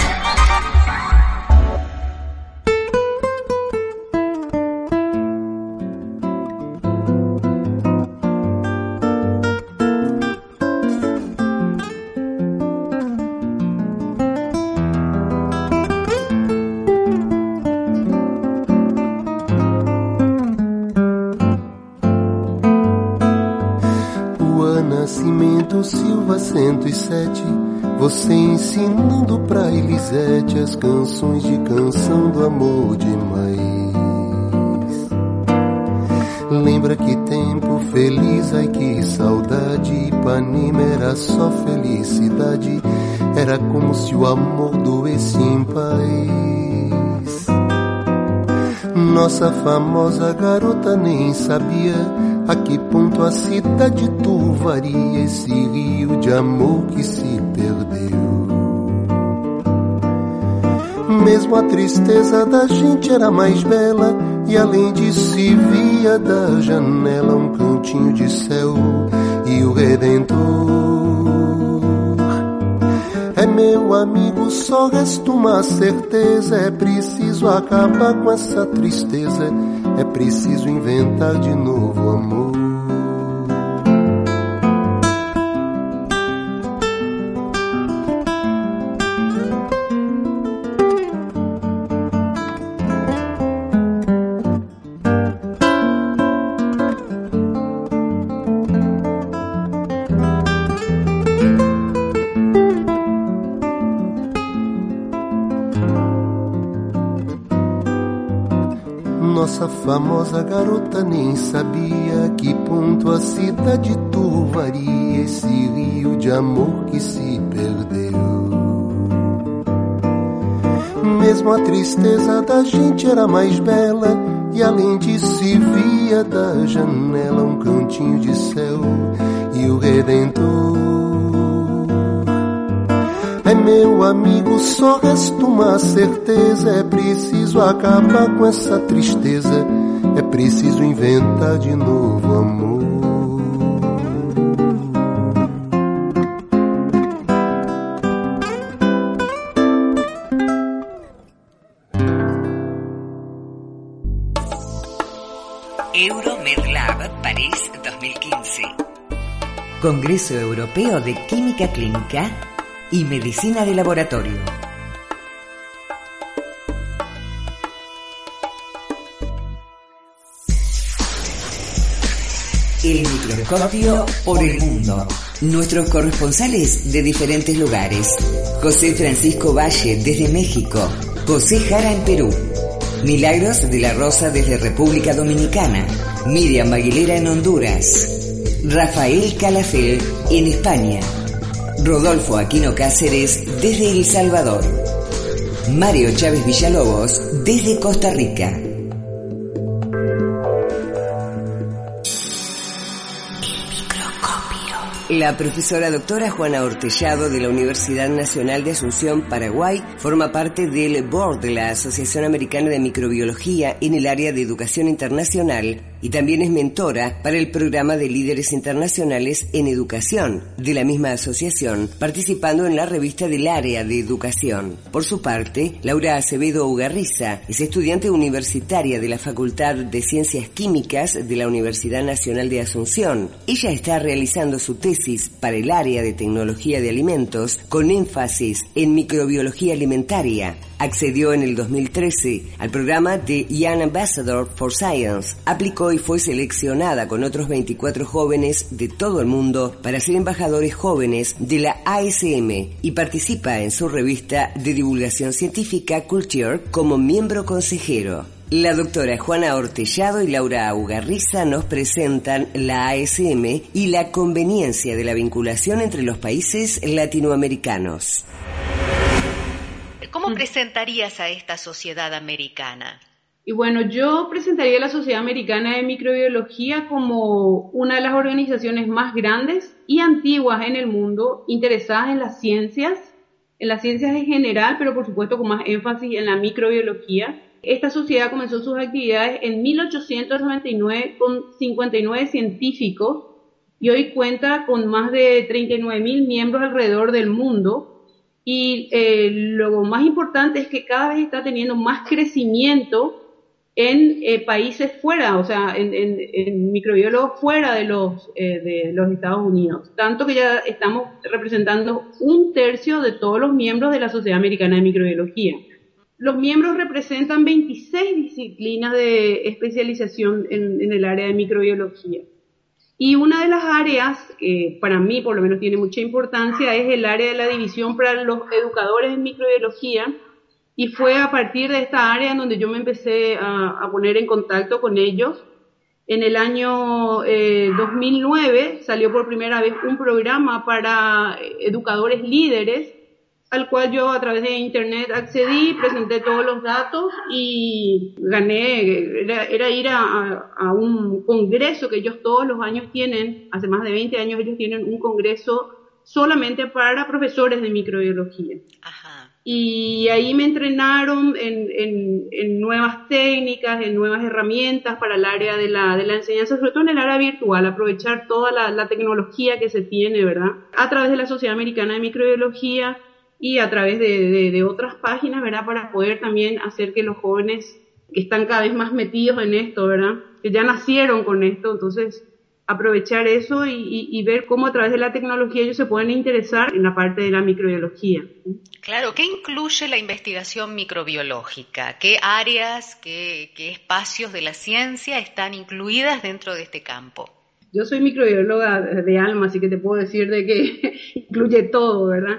cento e sete, você ensinando pra Elisete as canções de canção do amor demais. Lembra que tempo feliz, ai que saudade, Ipanema era só felicidade, era como se o amor doesse em paz. Nossa famosa garota nem sabia a que ponto a cidade turvaria esse rio de amor que se perdeu. Mesmo a tristeza da gente era mais bela, e além disso se via da janela um cantinho de céu e o Redentor. É, meu amigo, só resta uma certeza, é preciso acabar com essa tristeza, é preciso inventar de novo amor. Nossa famosa garota nem sabia a que ponto a cidade turvaria esse rio de amor que se perdeu. Mesmo a tristeza da gente era mais bela, e além disso se via da janela um cantinho de céu e o Redentor. É, meu amigo, só resta uma certeza, é preciso acabar com essa tristeza, é preciso inventar de novo amor. Euromedlab París dos mil quince. Congreso Europeo de Química Clínica y Medicina de Laboratorio. El microscopio por el mundo. Nuestros corresponsales de diferentes lugares. José Francisco Valle desde México. José Jara en Perú. Milagros de la Rosa desde República Dominicana. Miriam Aguilera en Honduras. Rafael Calafel en España. Rodolfo Aquino Cáceres desde El Salvador. Mario Chávez Villalobos desde Costa Rica. La profesora doctora Juana Ortellado de la Universidad Nacional de Asunción, Paraguay, forma parte del board de la Asociación Americana de Microbiología en el área de educación internacional y también es mentora para el programa de líderes internacionales en educación de la misma asociación, participando en la revista del área de educación. Por su parte, Laura Acevedo Ugarriza es estudiante universitaria de la Facultad de Ciencias Químicas de la Universidad Nacional de Asunción. Ella está realizando su tesis para el área de tecnología de alimentos con énfasis en microbiología alimentaria. Accedió en el dos mil trece al programa de Young Ambassador for Science. Aplicó y fue seleccionada con otros veinticuatro jóvenes de todo el mundo para ser embajadores jóvenes de la A S M y participa en su revista de divulgación científica Culture como miembro consejero. La doctora Juana Ortellado y Laura Ugarriza nos presentan la A S M y la conveniencia de la vinculación entre los países latinoamericanos. ¿Cómo presentarías a esta sociedad americana? Y bueno, yo presentaría a la Sociedad Americana de Microbiología como una de las organizaciones más grandes y antiguas en el mundo, interesadas en las ciencias, en las ciencias en general, pero por supuesto con más énfasis en la microbiología. Esta sociedad comenzó sus actividades en mil ochocientos noventa y nueve con cincuenta y nueve científicos y hoy cuenta con más de treinta y nueve mil miembros alrededor del mundo. Y eh, lo más importante es que cada vez está teniendo más crecimiento en eh, países fuera, o sea, en, en, en microbiólogos fuera de los, eh, de los Estados Unidos. Tanto que ya estamos representando un tercio de todos los miembros de la Sociedad Americana de Microbiología. Los miembros representan veintiséis disciplinas de especialización en, en el área de microbiología. Y una de las áreas que para mí por lo menos tiene mucha importancia es el área de la división para los educadores en microbiología, y fue a partir de esta área en donde yo me empecé a, a poner en contacto con ellos. En el año eh, dos mil nueve salió por primera vez un programa para educadores líderes, al cual yo a través de internet accedí, presenté todos los datos y gané. Era, era ir a, a, a un congreso que ellos todos los años tienen, hace más de veinte años ellos tienen un congreso solamente para profesores de microbiología. Ajá. Y ahí me entrenaron en, en, en nuevas técnicas, en nuevas herramientas para el área de la, de la enseñanza, sobre todo en el área virtual, aprovechar toda la, la tecnología que se tiene, ¿verdad? A través de la Sociedad Americana de Microbiología y a través de, de, de otras páginas, ¿verdad? Para poder también hacer que los jóvenes que están cada vez más metidos en esto, ¿verdad? Que ya nacieron con esto, entonces aprovechar eso y, y, y ver cómo a través de la tecnología ellos se pueden interesar en la parte de la microbiología. Claro, ¿qué incluye la investigación microbiológica? ¿Qué áreas, qué, qué espacios de la ciencia están incluidas dentro de este campo? Yo soy microbióloga de alma, así que te puedo decir de que incluye todo, ¿verdad?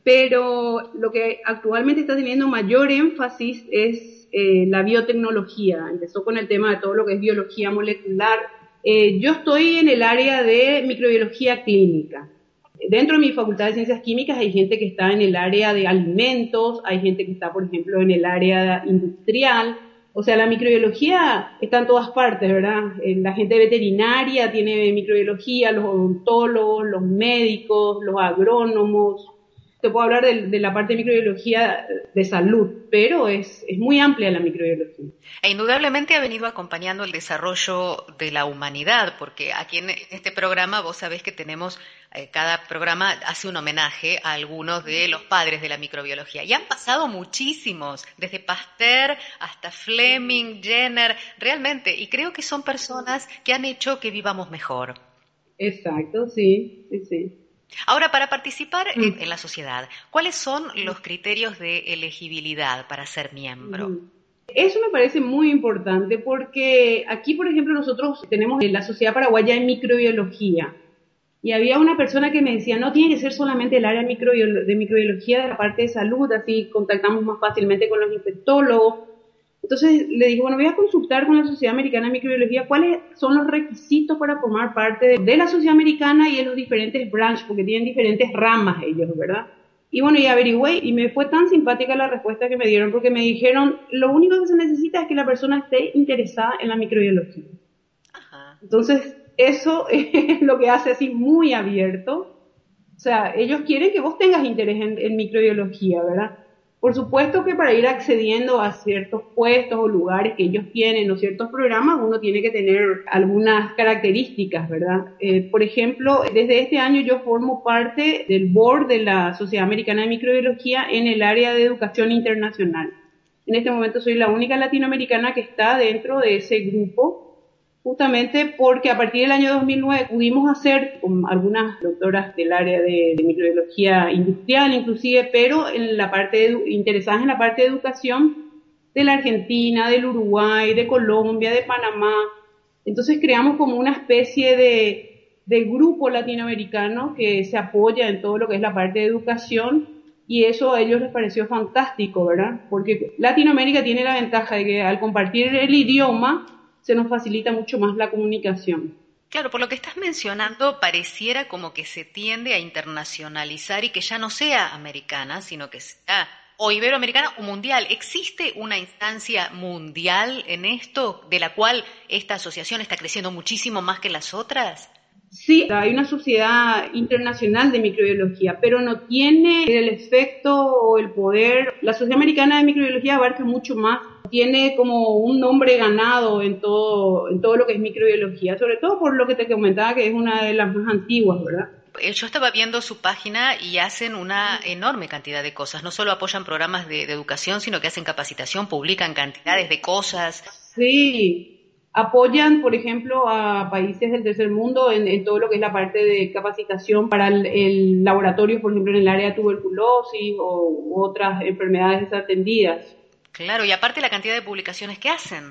Pero lo que actualmente está teniendo mayor énfasis es eh, la biotecnología. Empezó con el tema de todo lo que es biología molecular. Eh, yo estoy en el área de microbiología clínica. Dentro de mi facultad de ciencias químicas hay gente que está en el área de alimentos, hay gente que está, por ejemplo, en el área industrial. O sea, la microbiología está en todas partes, ¿verdad? La gente veterinaria tiene microbiología, los odontólogos, los médicos, los agrónomos. Te puedo hablar de, de la parte de microbiología de salud, pero es, es muy amplia la microbiología. E indudablemente ha venido acompañando el desarrollo de la humanidad, porque aquí en este programa vos sabés que tenemos, eh, cada programa hace un homenaje a algunos de los padres de la microbiología. Y han pasado muchísimos, desde Pasteur hasta Fleming, Jenner, realmente, y creo que son personas que han hecho que vivamos mejor. Exacto, sí, sí, sí. Ahora, para participar mm. en, en la sociedad, ¿cuáles son los criterios de elegibilidad para ser miembro? Mm. Eso me parece muy importante porque aquí, por ejemplo, nosotros tenemos la Sociedad Paraguaya de Microbiología Y había una persona que me decía, no tiene que ser solamente el área microbiolo- de microbiología de la parte de salud, así contactamos más fácilmente con los infectólogos. Entonces le dije, bueno, voy a consultar con la Sociedad Americana de Microbiología cuáles son los requisitos para formar parte de, de la Sociedad Americana y de los diferentes branches, porque tienen diferentes ramas ellos, ¿verdad? Y bueno, y averigüé y me fue tan simpática la respuesta que me dieron, porque me dijeron, lo único que se necesita es que la persona esté interesada en la microbiología. Ajá. Entonces, eso es lo que hace así muy abierto. O sea, ellos quieren que vos tengas interés en, en microbiología, ¿verdad? Por supuesto que para ir accediendo a ciertos puestos o lugares que ellos tienen o ciertos programas, uno tiene que tener algunas características, ¿verdad? Eh, por ejemplo, desde este año yo formo parte del board de la Sociedad Americana de Microbiología en el área de educación internacional. En este momento soy la única latinoamericana que está dentro de ese grupo, justamente porque a partir del año dos mil nueve pudimos hacer con algunas doctoras del área de, de microbiología industrial inclusive, pero en la parte de, interesadas en la parte de educación de la Argentina, del Uruguay, de Colombia, de Panamá. Entonces creamos como una especie de, de grupo latinoamericano que se apoya en todo lo que es la parte de educación, y eso a ellos les pareció fantástico, ¿verdad? Porque Latinoamérica tiene la ventaja de que al compartir el idioma se nos facilita mucho más la comunicación. Claro, por lo que estás mencionando, pareciera como que se tiende a internacionalizar y que ya no sea americana, sino que sea o iberoamericana o mundial. ¿Existe una instancia mundial en esto, de la cual esta asociación está creciendo muchísimo más que las otras? Sí, hay una sociedad internacional de microbiología, pero no tiene el efecto o el poder. La Sociedad Americana de Microbiología abarca mucho más, tiene como un nombre ganado en todo, en todo lo que es microbiología, sobre todo por lo que te comentaba que es una de las más antiguas, ¿verdad? Yo estaba viendo su página y hacen una enorme cantidad de cosas. No solo apoyan programas de, de educación, sino que hacen capacitación, publican cantidades de cosas. Sí. Apoyan, por ejemplo, a países del tercer mundo en, en todo lo que es la parte de capacitación para el, el laboratorio, por ejemplo, en el área de tuberculosis o u otras enfermedades desatendidas. Claro, y aparte la cantidad de publicaciones que hacen.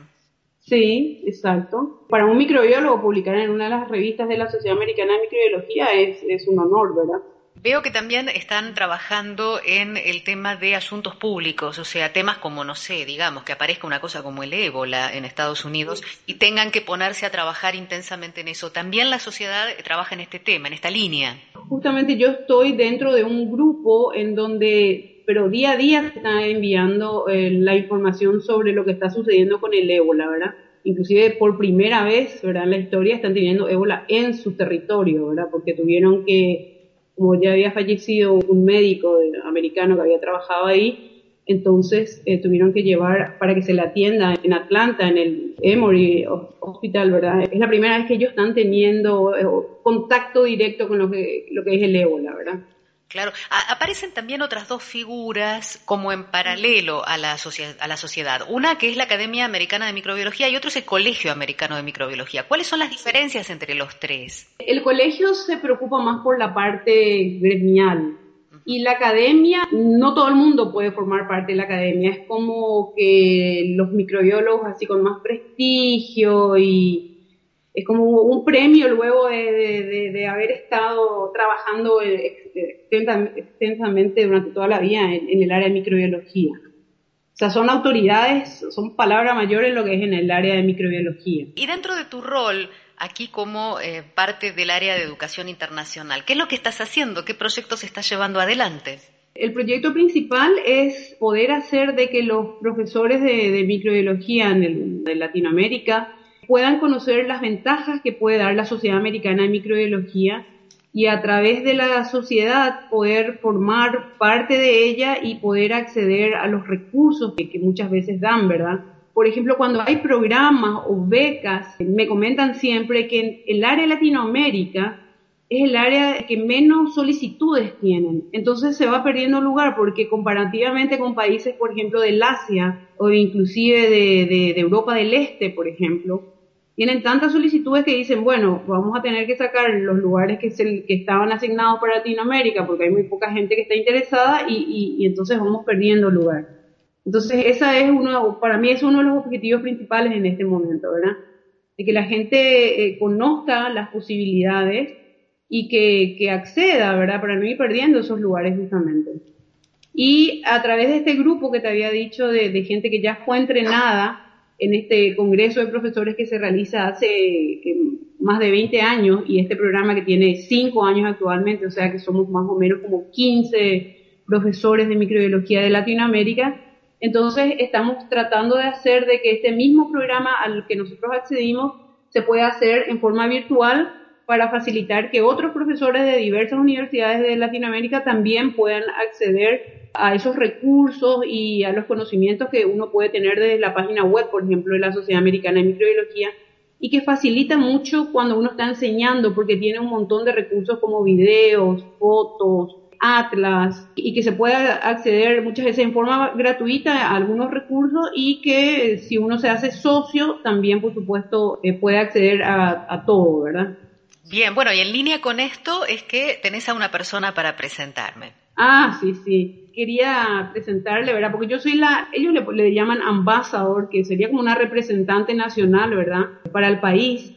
Sí, exacto. Para un microbiólogo publicar en una de las revistas de la Sociedad Americana de Microbiología es, es un honor, ¿verdad? Veo que también están trabajando en el tema de asuntos públicos, o sea, temas como, no sé, digamos, que aparezca una cosa como el ébola en Estados Unidos y tengan que ponerse a trabajar intensamente en eso. También la sociedad trabaja en este tema, en esta línea. Justamente yo estoy dentro de un grupo en donde, pero día a día se está enviando eh, la información sobre lo que está sucediendo con el ébola, ¿verdad? Inclusive por primera vez, ¿verdad?, en la historia están teniendo ébola en su territorio, ¿verdad? Porque tuvieron que, como ya había fallecido un médico americano que había trabajado ahí, entonces eh, tuvieron que llevar para que se le atienda en Atlanta, en el Emory Hospital, ¿verdad? Es la primera vez que ellos están teniendo eh, contacto directo con lo que, lo que es el ébola, ¿verdad? Claro, a- aparecen también otras dos figuras como en paralelo a la, socia- a la sociedad. Una que es la Academia Americana de Microbiología y otro es el Colegio Americano de Microbiología. ¿Cuáles son las diferencias entre los tres? El colegio se preocupa más por la parte gremial y la academia, no todo el mundo puede formar parte de la academia. Es como que los microbiólogos así con más prestigio y es como un premio luego de, de, de, de haber estado trabajando extensamente durante toda la vida en, en el área de microbiología. O sea, son autoridades, son palabra mayor en lo que es en el área de microbiología. Y dentro de tu rol, aquí como eh, parte del área de educación internacional, ¿qué es lo que estás haciendo? ¿Qué proyectos estás llevando adelante? El proyecto principal es poder hacer de que los profesores de, de microbiología en, el, en Latinoamérica puedan conocer las ventajas que puede dar la Sociedad Americana de Microbiología y a través de la sociedad poder formar parte de ella y poder acceder a los recursos que, que muchas veces dan, ¿verdad? Por ejemplo, cuando hay programas o becas, me comentan siempre que en el área de Latinoamérica es el área que menos solicitudes tienen. Entonces se va perdiendo lugar porque comparativamente con países, por ejemplo, del Asia o inclusive de, de, de Europa del Este, por ejemplo, tienen tantas solicitudes que dicen, bueno, vamos a tener que sacar los lugares que, se, que estaban asignados para Latinoamérica porque hay muy poca gente que está interesada y, y, y entonces vamos perdiendo lugar. Entonces esa es uno, para mí es uno de los objetivos principales en este momento, ¿verdad? De que la gente eh, conozca las posibilidades y que, que acceda, ¿verdad? Para no ir perdiendo esos lugares justamente. Y a través de este grupo que te había dicho de, de gente que ya fue entrenada en este congreso de profesores que se realiza hace que, más de veinte años, y este programa que tiene cinco años actualmente, o sea que somos más o menos como quince profesores de microbiología de Latinoamérica. Entonces estamos tratando de hacer de que este mismo programa al que nosotros accedimos se pueda hacer en forma virtual para facilitar que otros profesores de diversas universidades de Latinoamérica también puedan acceder a esos recursos y a los conocimientos que uno puede tener desde la página web, por ejemplo, de la Sociedad Americana de Microbiología, y que facilita mucho cuando uno está enseñando, porque tiene un montón de recursos como videos, fotos, atlas, y que se puede acceder muchas veces en forma gratuita a algunos recursos, y que si uno se hace socio también, por supuesto, eh, puede acceder a, a todo, ¿verdad? Bien, bueno, y en línea con esto es que tenés a una persona para presentarme. Ah, sí, sí. Quería presentarle, ¿verdad? Porque yo soy la, ellos le, le llaman ambassador, que sería como una representante nacional, ¿verdad? Para el país.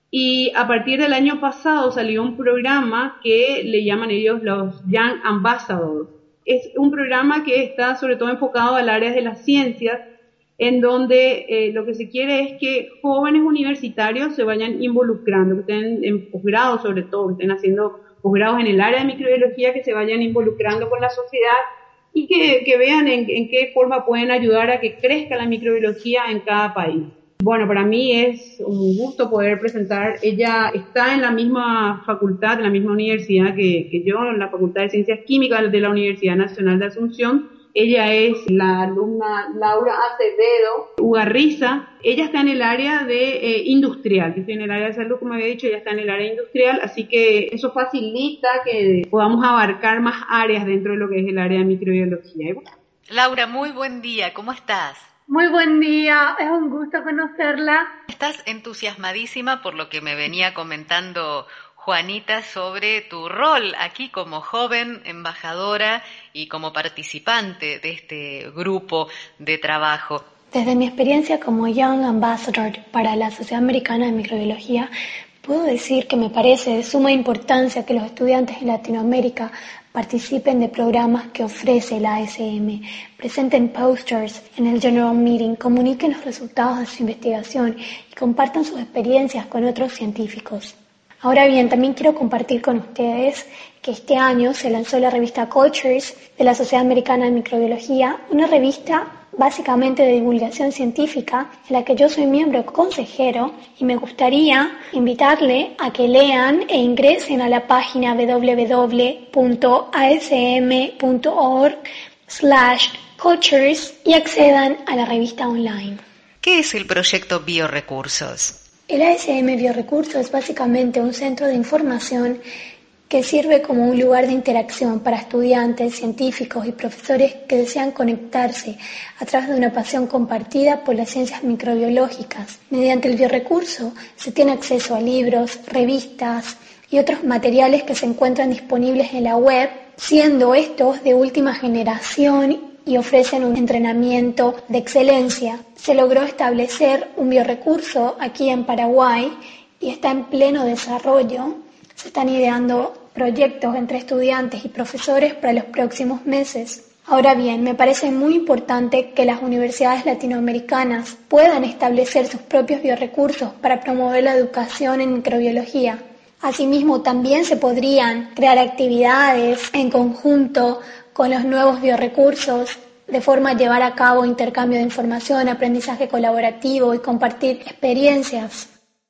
Y a partir del año pasado salió un programa que le llaman ellos los Young Ambassadors. Es un programa que está sobre todo enfocado al área de las ciencias, en donde eh, lo que se quiere es que jóvenes universitarios se vayan involucrando, que estén en posgrado sobre todo, que estén haciendo posgrados en el área de microbiología, que se vayan involucrando con la sociedad y que, que vean en, en qué forma pueden ayudar a que crezca la microbiología en cada país. Bueno, para mí es un gusto poder presentar. Ella está en la misma facultad, en la misma universidad que, que yo, en la Facultad de Ciencias Químicas de la Universidad Nacional de Asunción. Ella es la alumna Laura Acevedo Ugarriza. Ella está en el área de eh, industrial. Yo estoy en el área de salud, como había dicho, ella está en el área industrial, así que eso facilita que podamos abarcar más áreas dentro de lo que es el área de microbiología. Laura, muy buen día, ¿cómo estás? Muy buen día, es un gusto conocerla. Estás entusiasmadísima por lo que me venía comentando Juanita sobre tu rol aquí como joven embajadora y como participante de este grupo de trabajo. Desde mi experiencia como Young Ambassador para la Sociedad Americana de Microbiología, puedo decir que me parece de suma importancia que los estudiantes en Latinoamérica participen de programas que ofrece la A S M, presenten posters en el General Meeting, comuniquen los resultados de su investigación y compartan sus experiencias con otros científicos. Ahora bien, también quiero compartir con ustedes que este año se lanzó la revista Cultures de la Sociedad Americana de Microbiología, una revista básicamente de divulgación científica en la que yo soy miembro consejero, y me gustaría invitarle a que lean e ingresen a la página w w w punto a s m punto org slash cultures y accedan a la revista online. ¿Qué es el proyecto Biorecursos? El A S M Biorecursos es básicamente un centro de información que sirve como un lugar de interacción para estudiantes, científicos y profesores que desean conectarse a través de una pasión compartida por las ciencias microbiológicas. Mediante el biorecurso se tiene acceso a libros, revistas y otros materiales que se encuentran disponibles en la web, siendo estos de última generación y ofrecen un entrenamiento de excelencia. Se logró establecer un biorecurso aquí en Paraguay y está en pleno desarrollo. Se están ideando proyectos entre estudiantes y profesores para los próximos meses. Ahora bien, me parece muy importante que las universidades latinoamericanas puedan establecer sus propios biorecursos para promover la educación en microbiología. Asimismo, también se podrían crear actividades en conjunto con los nuevos biorecursos, de forma a llevar a cabo intercambio de información, aprendizaje colaborativo y compartir experiencias.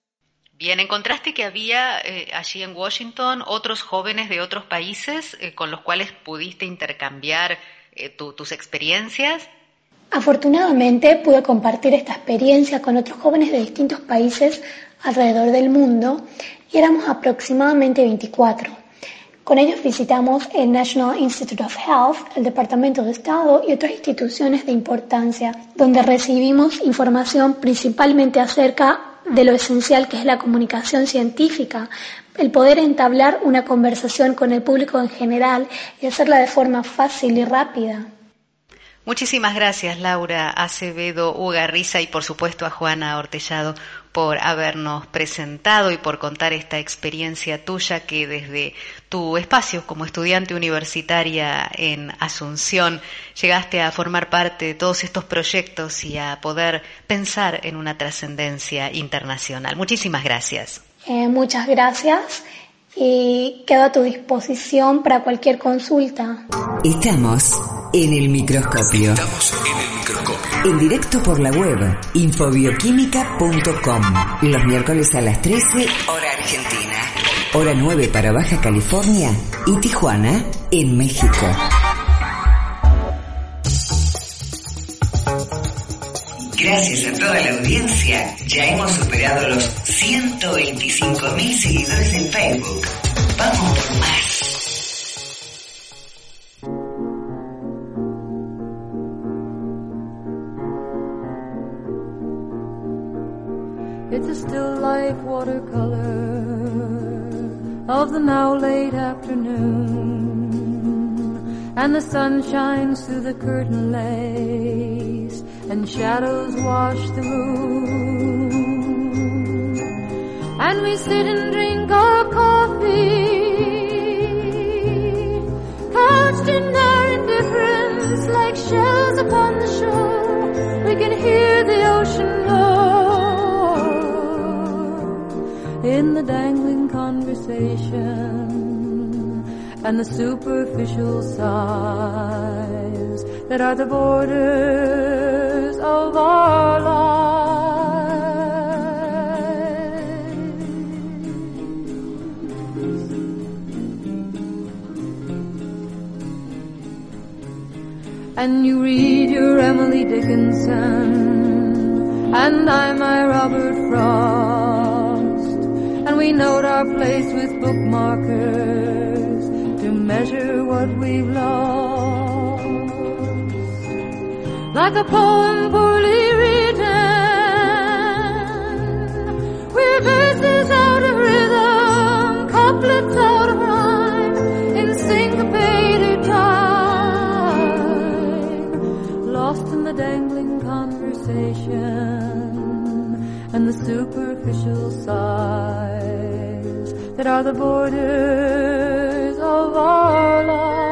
Bien, ¿encontraste que había eh, allí en Washington otros jóvenes de otros países eh, con los cuales pudiste intercambiar eh, tu, tus experiencias? Afortunadamente pude compartir esta experiencia con otros jóvenes de distintos países alrededor del mundo y éramos aproximadamente veinticuatro. Con ellos visitamos el National Institute of Health, el Departamento de Estado y otras instituciones de importancia, donde recibimos información principalmente acerca de lo esencial que es la comunicación científica, el poder entablar una conversación con el público en general y hacerla de forma fácil y rápida. Muchísimas gracias, Laura Acevedo Ugarriza, y por supuesto a Juana Ortellado por habernos presentado y por contar esta experiencia tuya que desde tu espacio como estudiante universitaria en Asunción llegaste a formar parte de todos estos proyectos y a poder pensar en una trascendencia internacional. Muchísimas gracias. Eh, muchas gracias y quedo a tu disposición para cualquier consulta. Estamos en el microscopio. Estamos en el microscopio. En directo por la web infobioquímica punto com. Los miércoles a las trece, hora argentina. Hora nueve para Baja California y Tijuana, en México. Gracias a toda la audiencia, ya hemos superado los ciento veinticinco mil seguidores en Facebook. Vamos por más. It's a still life watercolor of the now late afternoon, and the sun shines through the curtain lace, and shadows wash the room, and we sit and drink our coffee, couched in our indifference like shells upon the shore. We can hear the ocean roar in the dangling conversation and the superficial sighs that are the borders of our lives. And you read your Emily Dickinson, and I my Robert Frost, and we note our place with bookmarkers to measure what we've lost. Like a poem poorly written, we're verses out of rhythm, couplets out of rhyme, in syncopated time, lost in the dangling conversation and the superficial sighs that are the borders of our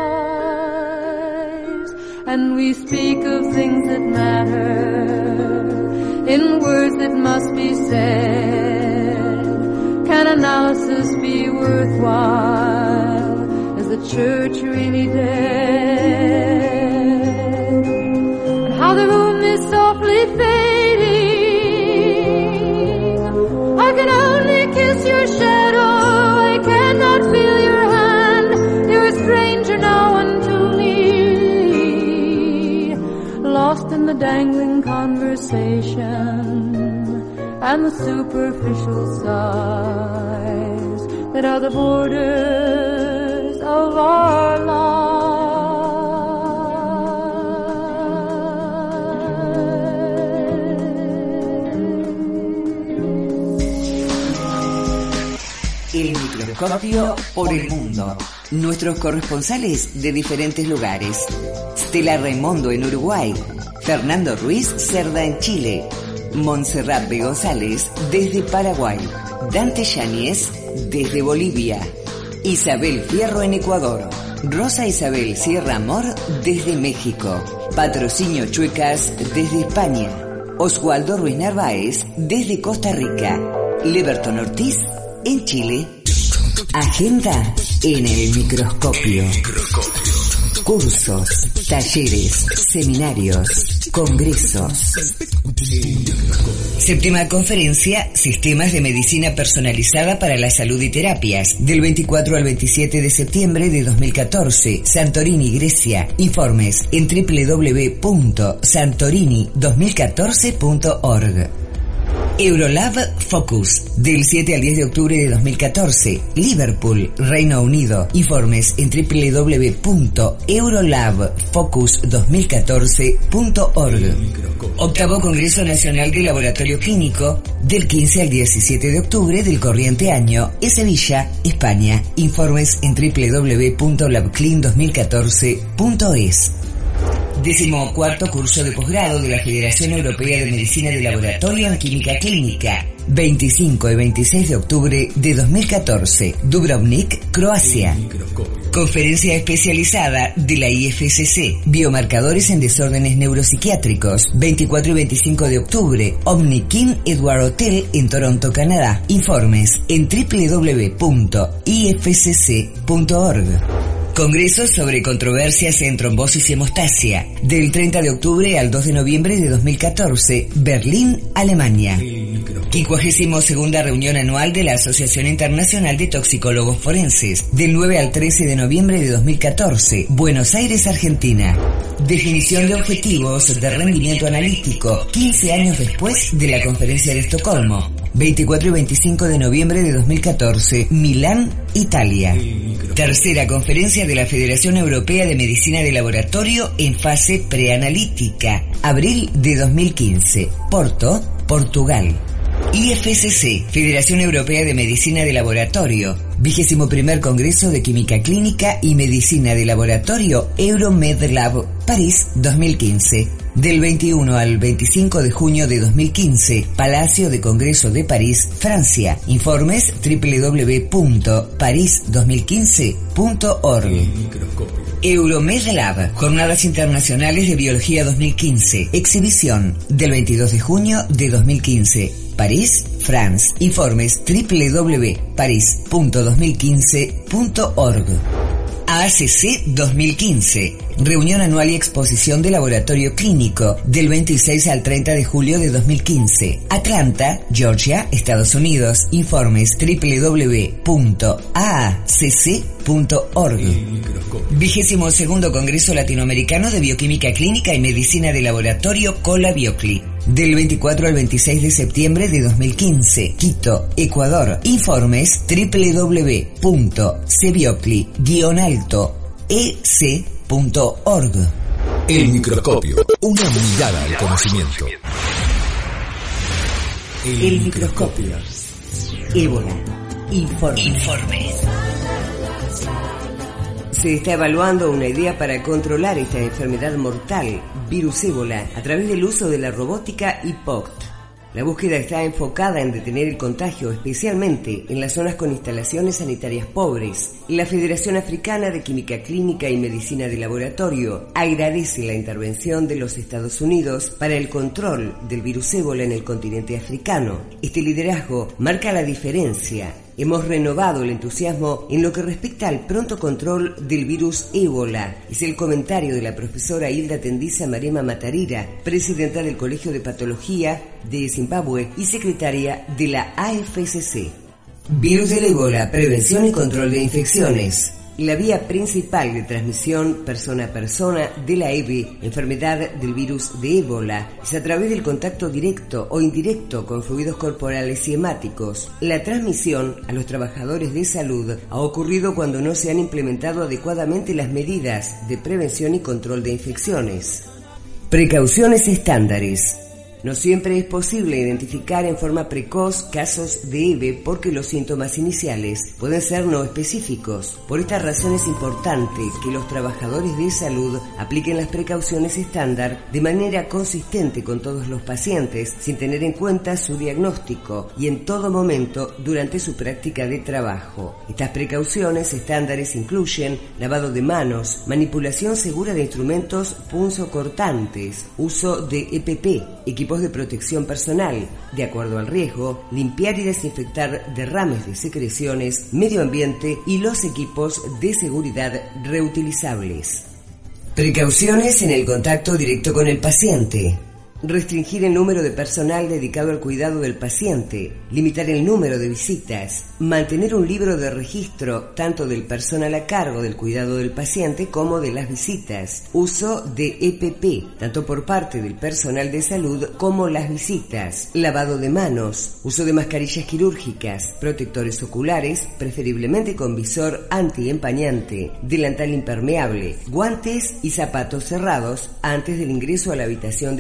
lives. And we speak of things that matter in words that must be said. Can analysis be worthwhile? Is the church really dead? And how the room is softly fading. I can only kiss your shadow, I cannot feel your hand. You're a stranger now unto me, lost in the dangling conversation and the superficial sighs that are the borders of our lives. El microscopio por el mundo. Nuestros corresponsales de diferentes lugares. Stella Raimondo en Uruguay, Fernando Ruiz Cerda en Chile, Montserrat B. González desde Paraguay, Dante Yáñez desde Bolivia, Isabel Fierro en Ecuador, Rosa Isabel Sierra Amor desde México, Patrocinio Chuecas desde España, Oswaldo Ruiz Narváez desde Costa Rica, Leberton Ortiz en Chile. Agenda en el microscopio. Cursos, talleres, seminarios, congresos. Séptima conferencia, Sistemas de Medicina Personalizada para la Salud y Terapias, del veinticuatro al veintisiete de septiembre de dos mil catorce, Santorini, Grecia. Informes en doble u doble u doble u punto santorini dos mil catorce punto org. Eurolab Focus, del siete al diez de octubre de dos mil catorce, Liverpool, Reino Unido. Informes en doble u doble u doble u punto eurolab focus dos mil catorce punto org. Octavo Congreso Nacional de Laboratorio Clínico, del quince al diecisiete de octubre del corriente año, en Sevilla, España. Informes en doble u doble u doble u punto labclin dos mil catorce punto es. Decimocuarto curso de posgrado de la Federación Europea de Medicina de Laboratorio en Química Clínica, veinticinco y veintiséis de octubre de dos mil catorce, Dubrovnik, Croacia. Conferencia especializada de la I F C C, Biomarcadores en Desórdenes Neuropsiquiátricos, veinticuatro y veinticinco de octubre, Omnikin Edward Hotel en Toronto, Canadá. Informes en doble u doble u doble u punto i f c c punto org. Congreso sobre controversias en trombosis y hemostasia, del treinta de octubre al dos de noviembre de dos mil catorce, Berlín, Alemania. quincuagésima segunda reunión anual de la Asociación Internacional de Toxicólogos Forenses, del nueve al trece de noviembre de dos mil catorce, Buenos Aires, Argentina. Definición de objetivos de rendimiento analítico, quince años después de la Conferencia de Estocolmo, veinticuatro y veinticinco de noviembre de dos mil catorce, Milán, Italia. Tercera conferencia de la Federación Europea de Medicina de Laboratorio en fase preanalítica, abril de dos mil quince, Porto, Portugal. I F C C, Federación Europea de Medicina de Laboratorio, vigésimo primer Congreso de Química Clínica y Medicina de Laboratorio EuroMedLab, París dos mil quince. Del veintiuno al veinticinco de junio de dos mil quince, Palacio de Congreso de París, Francia. Informes doble u doble u doble u punto paris dos mil quince punto org. EuroMedLab, Jornadas Internacionales de Biología dos mil quince, exhibición del veintidós de junio de dos mil quince, París, France. Informes doble u doble u doble u punto paris punto dos mil quince punto org. A C C dos mil quince, reunión anual y exposición de laboratorio clínico, del veintiséis al treinta de julio de dos mil quince, Atlanta, Georgia, Estados Unidos. Informes doble u doble u doble u punto a a c c punto org. Vigésimo segundo Congreso Latinoamericano de Bioquímica Clínica y Medicina de Laboratorio, Cola Biocli, del veinticuatro al veintiséis de septiembre de dos mil quince, Quito, Ecuador. Informes doble u doble u doble u punto cebiocli guion alto e c punto org. El microscopio, una mirada al conocimiento. El, El microscopio. Ébola. Informe. Informe. Se está evaluando una idea para controlar esta enfermedad mortal, virus ébola, a través del uso de la robótica y P O C T. La búsqueda está enfocada en detener el contagio, especialmente en las zonas con instalaciones sanitarias pobres. La Federación Africana de Química Clínica y Medicina de Laboratorio agradece la intervención de los Estados Unidos para el control del virus ébola en el continente africano. Este liderazgo marca la diferencia. Hemos renovado el entusiasmo en lo que respecta al pronto control del virus ébola. Es el comentario de la profesora Hilda Tendiza Marema Matarira, presidenta del Colegio de Patología de Zimbabue y secretaria de la A F C C. Virus del ébola, prevención y control de infecciones. La vía principal de transmisión persona a persona de la E B I, enfermedad del virus de ébola, es a través del contacto directo o indirecto con fluidos corporales y hemáticos. La transmisión a los trabajadores de salud ha ocurrido cuando no se han implementado adecuadamente las medidas de prevención y control de infecciones. Precauciones estándares. No siempre es posible identificar en forma precoz casos de E B E porque los síntomas iniciales pueden ser no específicos. Por esta razón es importante que los trabajadores de salud apliquen las precauciones estándar de manera consistente con todos los pacientes, sin tener en cuenta su diagnóstico y en todo momento durante su práctica de trabajo. Estas precauciones estándares incluyen lavado de manos, manipulación segura de instrumentos punzocortantes, uso de E P P, equipos de protección personal, de acuerdo al riesgo, limpiar y desinfectar derrames de secreciones, medio ambiente y los equipos de seguridad reutilizables. Precauciones en el contacto directo con el paciente. Restringir el número de personal dedicado al cuidado del paciente, limitar el número de visitas, mantener un libro de registro tanto del personal a cargo del cuidado del paciente como de las visitas, uso de E P P, tanto por parte del personal de salud como las visitas, lavado de manos, uso de mascarillas quirúrgicas, protectores oculares, preferiblemente con visor antiempañante, delantal impermeable, guantes y zapatos cerrados antes del ingreso a la habitación del paciente.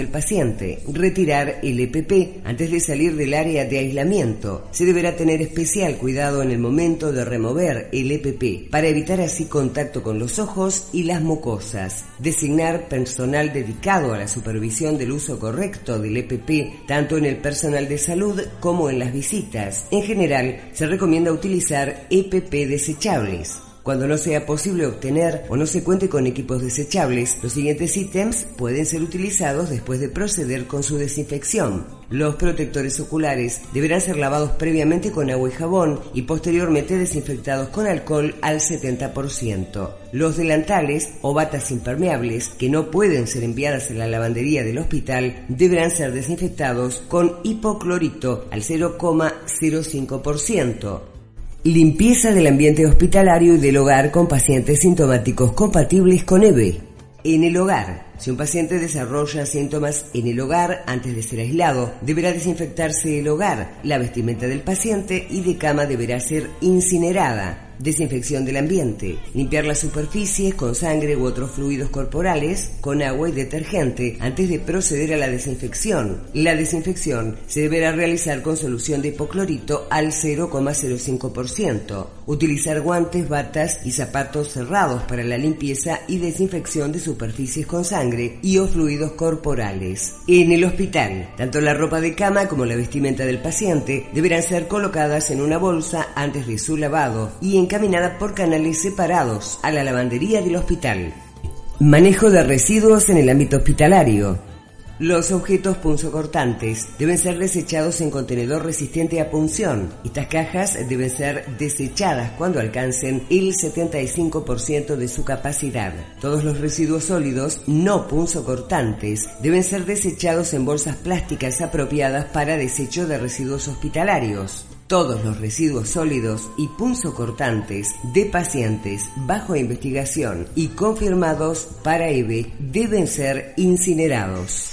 paciente. Retirar el E P P antes de salir del área de aislamiento. Se deberá tener especial cuidado en el momento de remover el E P P para evitar así contacto con los ojos y las mucosas. Designar personal dedicado a la supervisión del uso correcto del E P P, tanto en el personal de salud como en las visitas. En general, se recomienda utilizar E P P desechables. Cuando no sea posible obtener o no se cuente con equipos desechables, los siguientes ítems pueden ser utilizados después de proceder con su desinfección. Los protectores oculares deberán ser lavados previamente con agua y jabón y posteriormente desinfectados con alcohol al setenta por ciento. Los delantales o batas impermeables que no pueden ser enviadas a la lavandería del hospital deberán ser desinfectados con hipoclorito al cero coma cero cinco por ciento. Limpieza del ambiente hospitalario y del hogar con pacientes sintomáticos compatibles con E B. En el hogar, si un paciente desarrolla síntomas en el hogar antes de ser aislado, deberá desinfectarse el hogar, la vestimenta del paciente y de cama deberá ser incinerada. Desinfección del ambiente. Limpiar las superficies con sangre u otros fluidos corporales con agua y detergente antes de proceder a la desinfección. La desinfección se deberá realizar con solución de hipoclorito al cero coma cero cinco por ciento. Utilizar guantes, batas y zapatos cerrados para la limpieza y desinfección de superficies con sangre y o fluidos corporales. En el hospital, tanto la ropa de cama como la vestimenta del paciente deberán ser colocadas en una bolsa antes de su lavado y en encaminada por canales separados a la lavandería del hospital. Manejo de residuos en el ámbito hospitalario. Los objetos punzocortantes deben ser desechados en contenedor resistente a punción. Estas cajas deben ser desechadas cuando alcancen el setenta y cinco por ciento de su capacidad. Todos los residuos sólidos no punzocortantes deben ser desechados en bolsas plásticas apropiadas para desecho de residuos hospitalarios. Todos los residuos sólidos y punzocortantes de pacientes bajo investigación y confirmados para E B deben ser incinerados.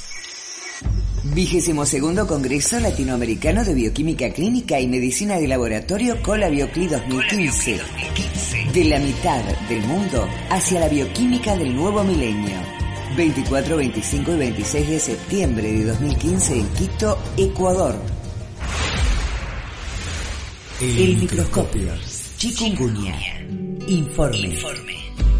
Vigésimo segundo Congreso Latinoamericano de Bioquímica Clínica y Medicina de Laboratorio Colabiocli dos mil quince. De la mitad del mundo hacia la bioquímica del nuevo milenio. veinticuatro, veinticinco y veintiséis de septiembre de dos mil quince en Quito, Ecuador. El, El microscopio. Chikungunya. Informe. Informe.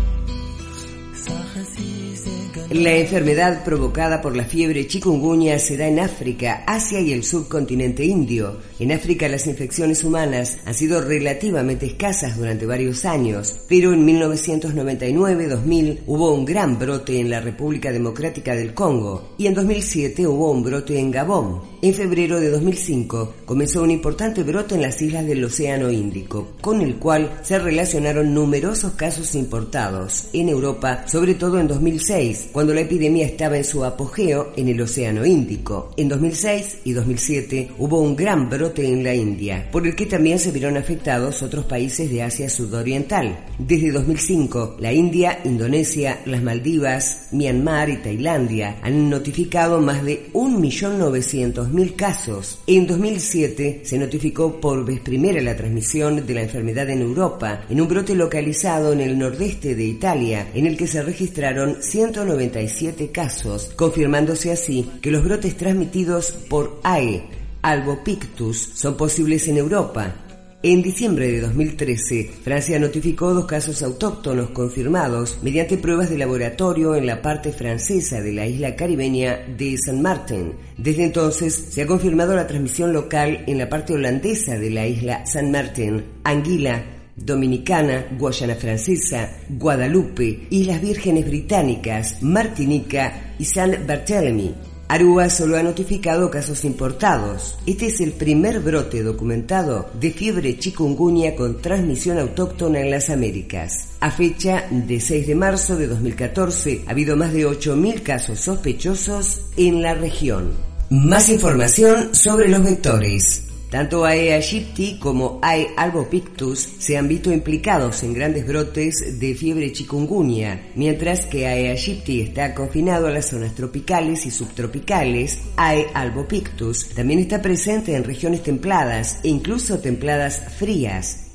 La enfermedad provocada por la fiebre chikungunya se da en África, Asia y el subcontinente indio. En África las infecciones humanas han sido relativamente escasas durante varios años, pero en mil novecientos noventa y nueve dos mil hubo un gran brote en la República Democrática del Congo y en dos mil siete hubo un brote en Gabón. En febrero de dos mil cinco comenzó un importante brote en las islas del Océano Índico, con el cual se relacionaron numerosos casos importados en Europa, sobre todo en dos mil seis, cuando la epidemia estaba en su apogeo en el Océano Índico. En dos mil seis y dos mil siete hubo un gran brote en la India, por el que también se vieron afectados otros países de Asia Sudoriental. Desde dos mil cinco, la India, Indonesia, las Maldivas, Myanmar y Tailandia han notificado más de un millón novecientos mil casos. En dos mil siete se notificó por vez primera la transmisión de la enfermedad en Europa, en un brote localizado en el nordeste de Italia, en el que se registraron ciento noventa y siete casos, confirmándose así que los brotes transmitidos por A E albopictus son posibles en Europa. En diciembre de dos mil trece, Francia notificó dos casos autóctonos confirmados mediante pruebas de laboratorio en la parte francesa de la isla caribeña de Saint Martin. Desde entonces se ha confirmado la transmisión local en la parte holandesa de la isla Saint Martin, Anguila, Dominicana, Guayana Francesa, Guadalupe, Islas Vírgenes Británicas, Martinica y Saint Barthélemy. Aruba solo ha notificado casos importados. Este es el primer brote documentado de fiebre chikungunya con transmisión autóctona en las Américas. A fecha de seis de marzo de dos mil catorce, ha habido más de ocho mil casos sospechosos en la región. Más información sobre los vectores. Tanto A E aegypti como A E albopictus se han visto implicados en grandes brotes de fiebre chikungunya, mientras que A E aegypti está confinado a las zonas tropicales y subtropicales. A E albopictus también está presente en regiones templadas e incluso templadas frías.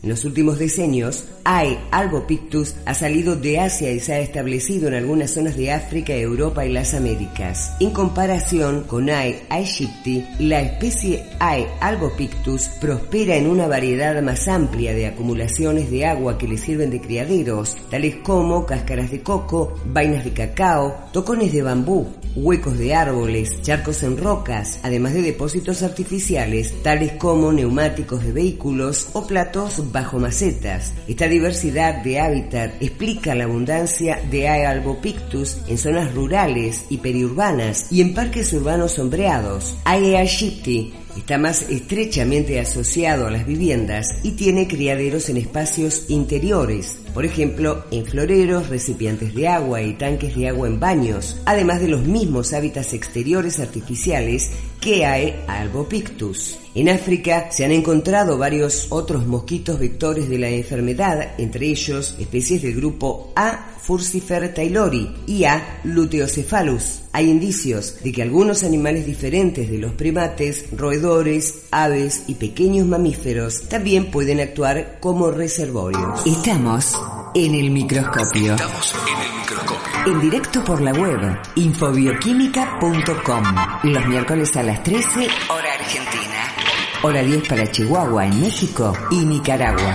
En los últimos decenios, A. albopictus ha salido de Asia y se ha establecido en algunas zonas de África, Europa y las Américas. En comparación con A. aegypti, la especie A. albopictus prospera en una variedad más amplia de acumulaciones de agua que le sirven de criaderos, tales como cáscaras de coco, vainas de cacao, tocones de bambú, huecos de árboles, charcos en rocas, además de depósitos artificiales, tales como neumáticos de vehículos o platos bajo macetas. Esta diversidad de hábitat explica la abundancia de A. albopictus en zonas rurales y periurbanas y en parques urbanos sombreados. A. aegypti está más estrechamente asociado a las viviendas y tiene criaderos en espacios interiores, por ejemplo, en floreros, recipientes de agua y tanques de agua en baños, además de los mismos hábitats exteriores artificiales que A. albopictus. En África se han encontrado varios otros mosquitos vectores de la enfermedad, entre ellos especies del grupo A. Furcifer taylori y A. luteocephalus. Hay indicios de que algunos animales diferentes de los primates, roedores, aves y pequeños mamíferos también pueden actuar como reservorios. Estamos en el microscopio. Estamos en el microscopio. En directo por la web infobioquímica punto com. Los miércoles a las trece, hora argentina. Hora diez para Chihuahua, en México y Nicaragua.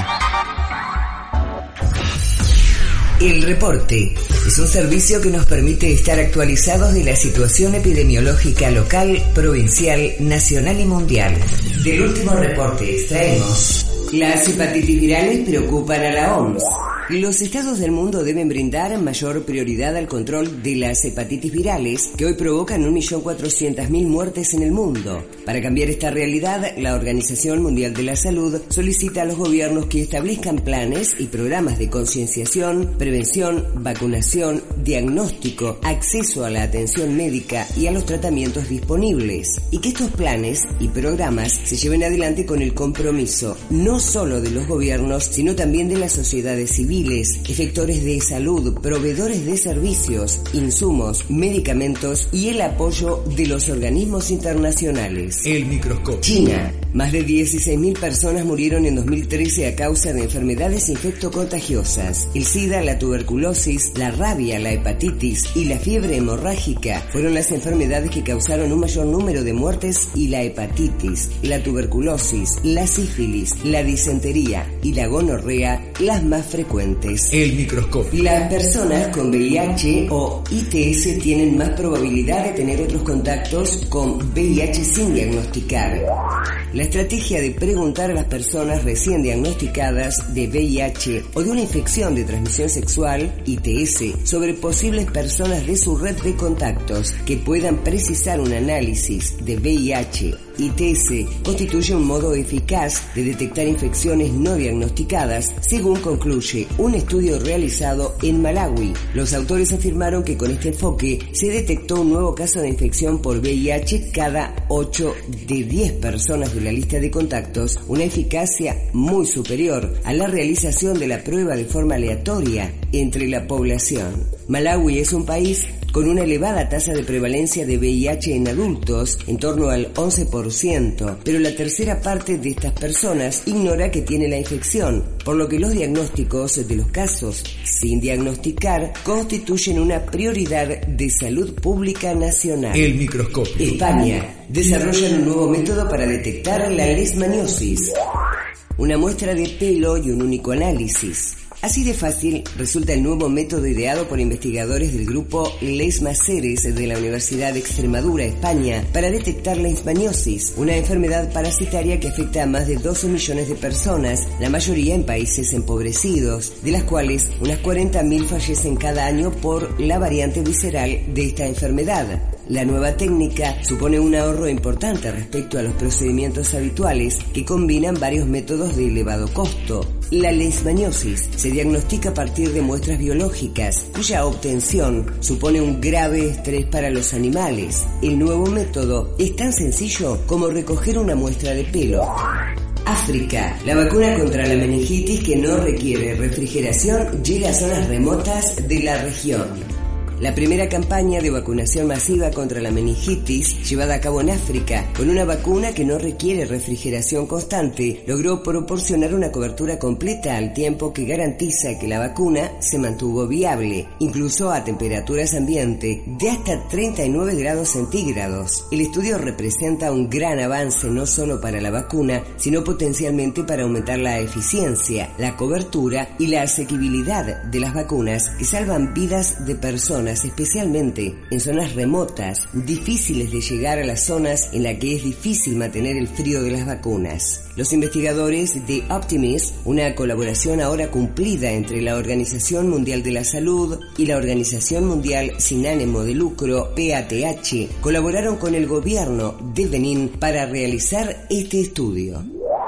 El reporte es un servicio que nos permite estar actualizados de la situación epidemiológica local, provincial, nacional y mundial. Del último reporte extraemos: las hepatitis virales preocupan a la O M S. Los estados del mundo deben brindar mayor prioridad al control de las hepatitis virales, que hoy provocan un millón cuatrocientas mil muertes en el mundo. Para cambiar esta realidad, la Organización Mundial de la Salud solicita a los gobiernos que establezcan planes y programas de concienciación, prevención, vacunación, diagnóstico, acceso a la atención médica y a los tratamientos disponibles, y que estos planes y programas se lleven adelante con el compromiso no solo de los gobiernos, sino también de las sociedades civiles, efectores de salud, proveedores de servicios, insumos, medicamentos y el apoyo de los organismos internacionales. El microscopio. China. Más de dieciséis mil personas murieron en dos mil trece a causa de enfermedades infectocontagiosas. El SIDA, la tuberculosis, la rabia, la hepatitis y la fiebre hemorrágica fueron las enfermedades que causaron un mayor número de muertes, y la hepatitis, la tuberculosis, la sífilis, la disentería y la gonorrea las más frecuentes. El microscopio. Las personas con V I H o I T S tienen más probabilidad de tener otros contactos con V I H sin diagnosticar. La estrategia de preguntar a las personas recién diagnosticadas de V I H o de una infección de transmisión sexual, I T S, sobre posibles personas de su red de contactos que puedan precisar un análisis de V I H, I T S, constituye un modo eficaz de detectar infecciones no diagnosticadas, según concluye un estudio realizado en Malawi. Los autores afirmaron que con este enfoque se detectó un nuevo caso de infección por V I H cada ocho de diez personas de la lista de contactos, una eficacia muy superior a la realización de la prueba de forma aleatoria entre la población. Malawi es un país con una elevada tasa de prevalencia de V I H en adultos, en torno al once por ciento, pero la tercera parte de estas personas ignora que tiene la infección, por lo que los diagnósticos de los casos sin diagnosticar constituyen una prioridad de salud pública nacional. El microscopio. España desarrolla un nuevo método para detectar la leishmaniosis. Una muestra de pelo y un único análisis. Así de fácil resulta el nuevo método ideado por investigadores del grupo Leishmaniasis de la Universidad de Extremadura, España, para detectar la leishmaniosis, una enfermedad parasitaria que afecta a más de doce millones de personas, la mayoría en países empobrecidos, de las cuales unas cuarenta mil fallecen cada año por la variante visceral de esta enfermedad. La nueva técnica supone un ahorro importante respecto a los procedimientos habituales que combinan varios métodos de elevado costo. La leishmaniosis se diagnostica a partir de muestras biológicas, cuya obtención supone un grave estrés para los animales. El nuevo método es tan sencillo como recoger una muestra de pelo. África. La vacuna contra la meningitis, que no requiere refrigeración, llega a zonas remotas de la región. la primera campaña de vacunación masiva contra la meningitis llevada a cabo en África, con una vacuna que no requiere refrigeración constante, logró proporcionar una cobertura completa al tiempo que garantiza que la vacuna se mantuvo viable, incluso a temperaturas ambiente de hasta treinta y nueve grados centígrados. El estudio representa un gran avance no solo para la vacuna, sino potencialmente para aumentar la eficiencia, la cobertura y la asequibilidad de las vacunas que salvan vidas de personas, especialmente en zonas remotas, difíciles de llegar a las zonas en las que es difícil mantener el frío de las vacunas. Los investigadores de Optimist, una colaboración ahora cumplida entre la Organización Mundial de la Salud y la Organización Mundial Sin Ánimo de Lucro, P A T H, colaboraron con el gobierno de Benín para realizar este estudio.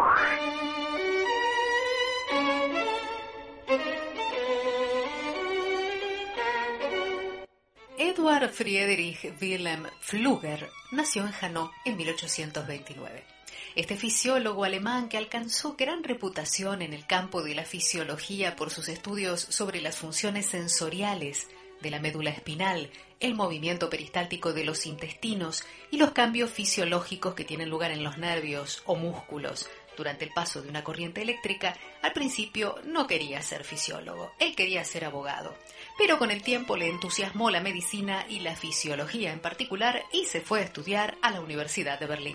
Eduard Friedrich Wilhelm Pflüger nació en Hanau en mil ochocientos veintinueve. Este fisiólogo alemán, que alcanzó gran reputación en el campo de la fisiología por sus estudios sobre las funciones sensoriales de la médula espinal, el movimiento peristáltico de los intestinos y los cambios fisiológicos que tienen lugar en los nervios o músculos durante el paso de una corriente eléctrica, al principio no quería ser fisiólogo, él quería ser abogado. Pero con el tiempo le entusiasmó la medicina y la fisiología en particular y se fue a estudiar a la Universidad de Berlín.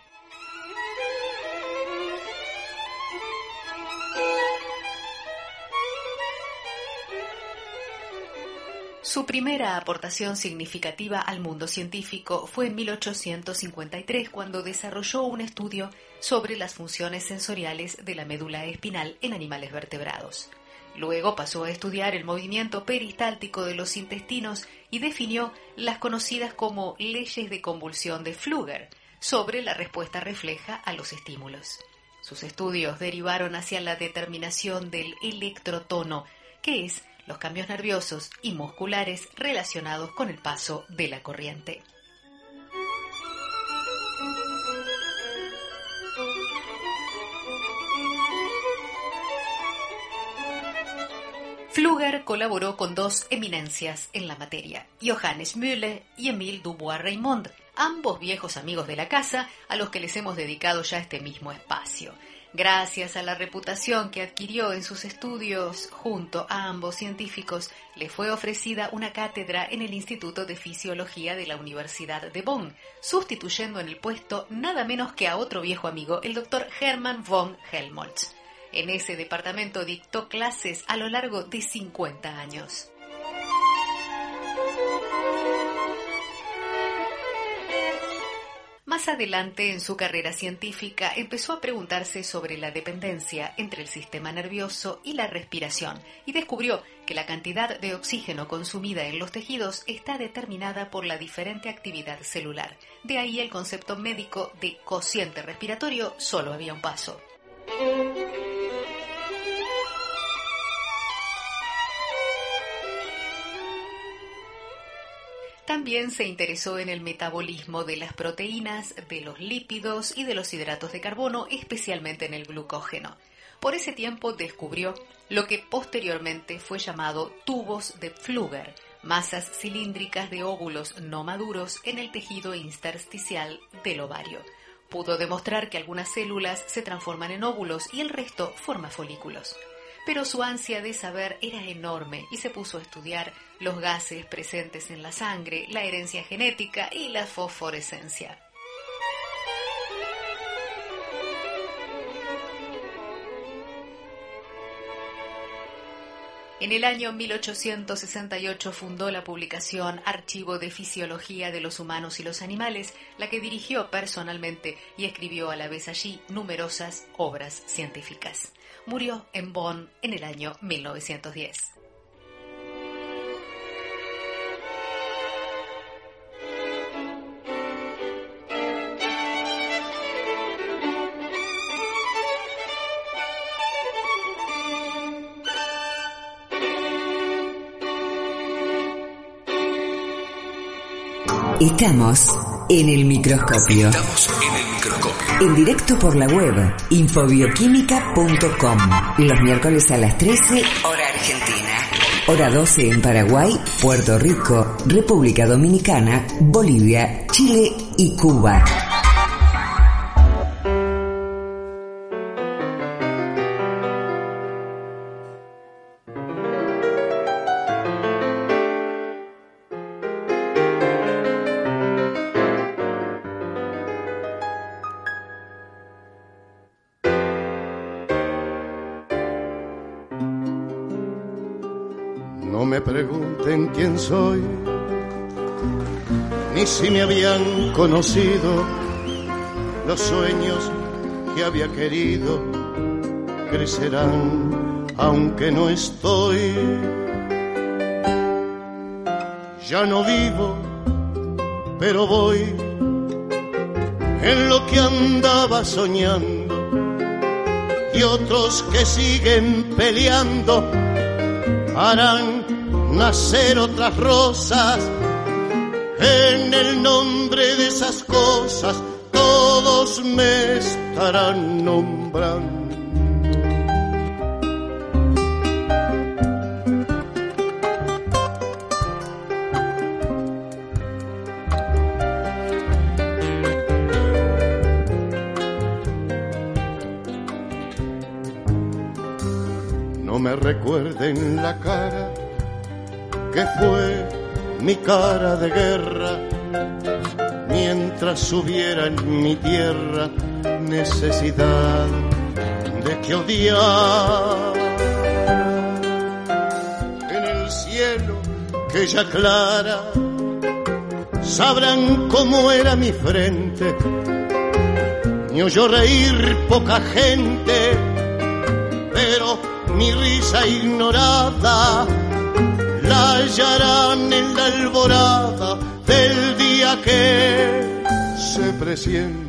Su primera aportación significativa al mundo científico fue en mil ochocientos cincuenta y tres, cuando desarrolló un estudio sobre las funciones sensoriales de la médula espinal en animales vertebrados. Luego pasó a estudiar el movimiento peristáltico de los intestinos y definió las conocidas como leyes de convulsión de Pflüger sobre la respuesta refleja a los estímulos. Sus estudios derivaron hacia la determinación del electrotono, que es los cambios nerviosos y musculares relacionados con el paso de la corriente. Pflüger colaboró con dos eminencias en la materia, Johannes Müller y Émile Dubois-Reymond, ambos viejos amigos de la casa a los que les hemos dedicado ya este mismo espacio. Gracias a la reputación que adquirió en sus estudios junto a ambos científicos, le fue ofrecida una cátedra en el Instituto de Fisiología de la Universidad de Bonn, sustituyendo en el puesto nada menos que a otro viejo amigo, el doctor Hermann von Helmholtz. En ese departamento dictó clases a lo largo de cincuenta años. Más adelante en su carrera científica empezó a preguntarse sobre la dependencia entre el sistema nervioso y la respiración y descubrió que la cantidad de oxígeno consumida en los tejidos está determinada por la diferente actividad celular. De ahí el concepto médico de cociente respiratorio, solo había un paso. También se interesó en el metabolismo de las proteínas, de los lípidos y de los hidratos de carbono, especialmente en el glucógeno. Por ese tiempo descubrió lo que posteriormente fue llamado tubos de Pflüger, masas cilíndricas de óvulos no maduros en el tejido intersticial del ovario. Pudo demostrar que algunas células se transforman en óvulos y el resto forma folículos. Pero su ansia de saber era enorme y se puso a estudiar los gases presentes en la sangre, la herencia genética y la fosforescencia. En el año mil ochocientos sesenta y ocho fundó la publicación Archivo de Fisiología de los Humanos y los Animales, la que dirigió personalmente y escribió a la vez allí numerosas obras científicas. Murió en Bonn en el año mil novecientos diez. Estamos en el microscopio. Estamos en el microscopio. En directo por la web infobioquímica punto com. Los miércoles a las trece, hora argentina. hora doce en Paraguay, Puerto Rico, República Dominicana, Bolivia, Chile y Cuba. No me pregunten quién soy, ni si me habían conocido. Los sueños que había querido crecerán aunque no estoy. Ya no vivo, pero voy en lo que andaba soñando, y otros que siguen peleando harán nacer otras rosas. En el nombre de esas cosas todos me estarán nombrando. No me recuerden la cara que fue mi cara de guerra, mientras hubiera en mi tierra necesidad de que odiar. En el cielo que ya aclara sabrán cómo era mi frente, me oyó reír poca gente, pero mi risa ignorada la hallarán en la alborada del día que se presiente.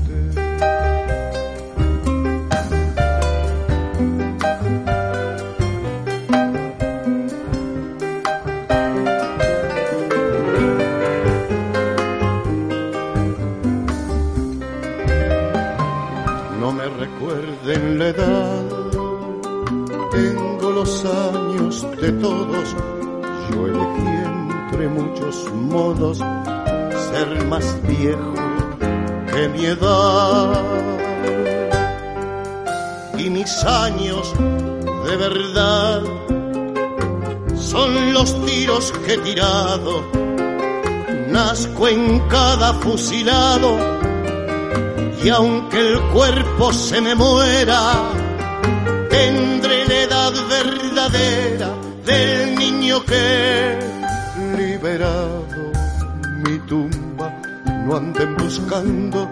No me recuerden la edad, tengo los años de todos. Yo elegí entre muchos modos ser más viejo que mi edad, y mis años de verdad son los tiros que he tirado. Nazco en cada fusilado, y aunque el cuerpo se me muera, tendré la edad verdadera del niño que liberado. Mi tumba no anden buscando,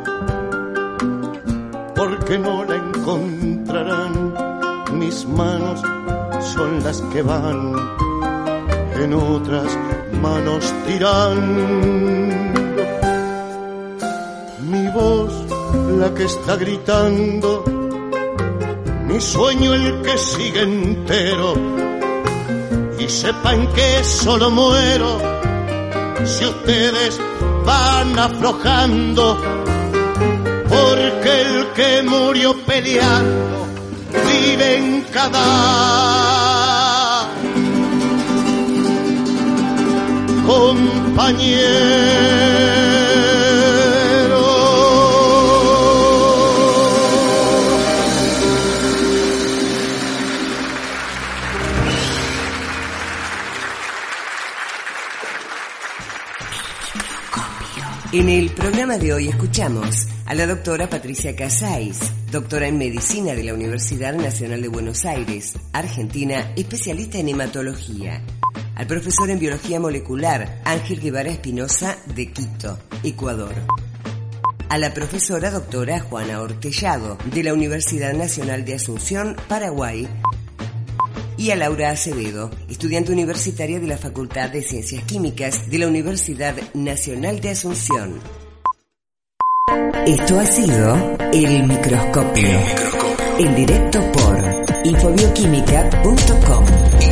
porque no la encontrarán. Mis manos son las que van en otras manos tirando. Mi voz la que está gritando, mi sueño el que sigue entero. Y sepan que solo muero si ustedes van aflojando, porque el que murió peleando vive en cada compañero. En el programa de hoy escuchamos a la doctora Patricia Casais, doctora en Medicina de la Universidad Nacional de Buenos Aires, Argentina, especialista en hematología; al profesor en Biología Molecular, Ángel Guevara Espinosa, de Quito, Ecuador; a la profesora doctora Juana Hortellado, de la Universidad Nacional de Asunción, Paraguay; y a Laura Acevedo, estudiante universitaria de la Facultad de Ciencias Químicas de la Universidad Nacional de Asunción. Esto ha sido El Microscopio, El Microscopio. En directo por infobioquímica punto com.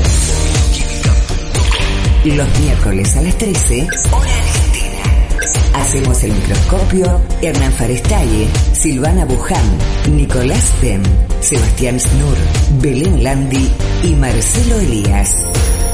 Los miércoles a las trece, hora argentina. Hacemos El Microscopio Hernán Farestalle, Silvana Buján, Nicolás Tem, Sebastián Snur, Belén Landi y Marcelo Elías.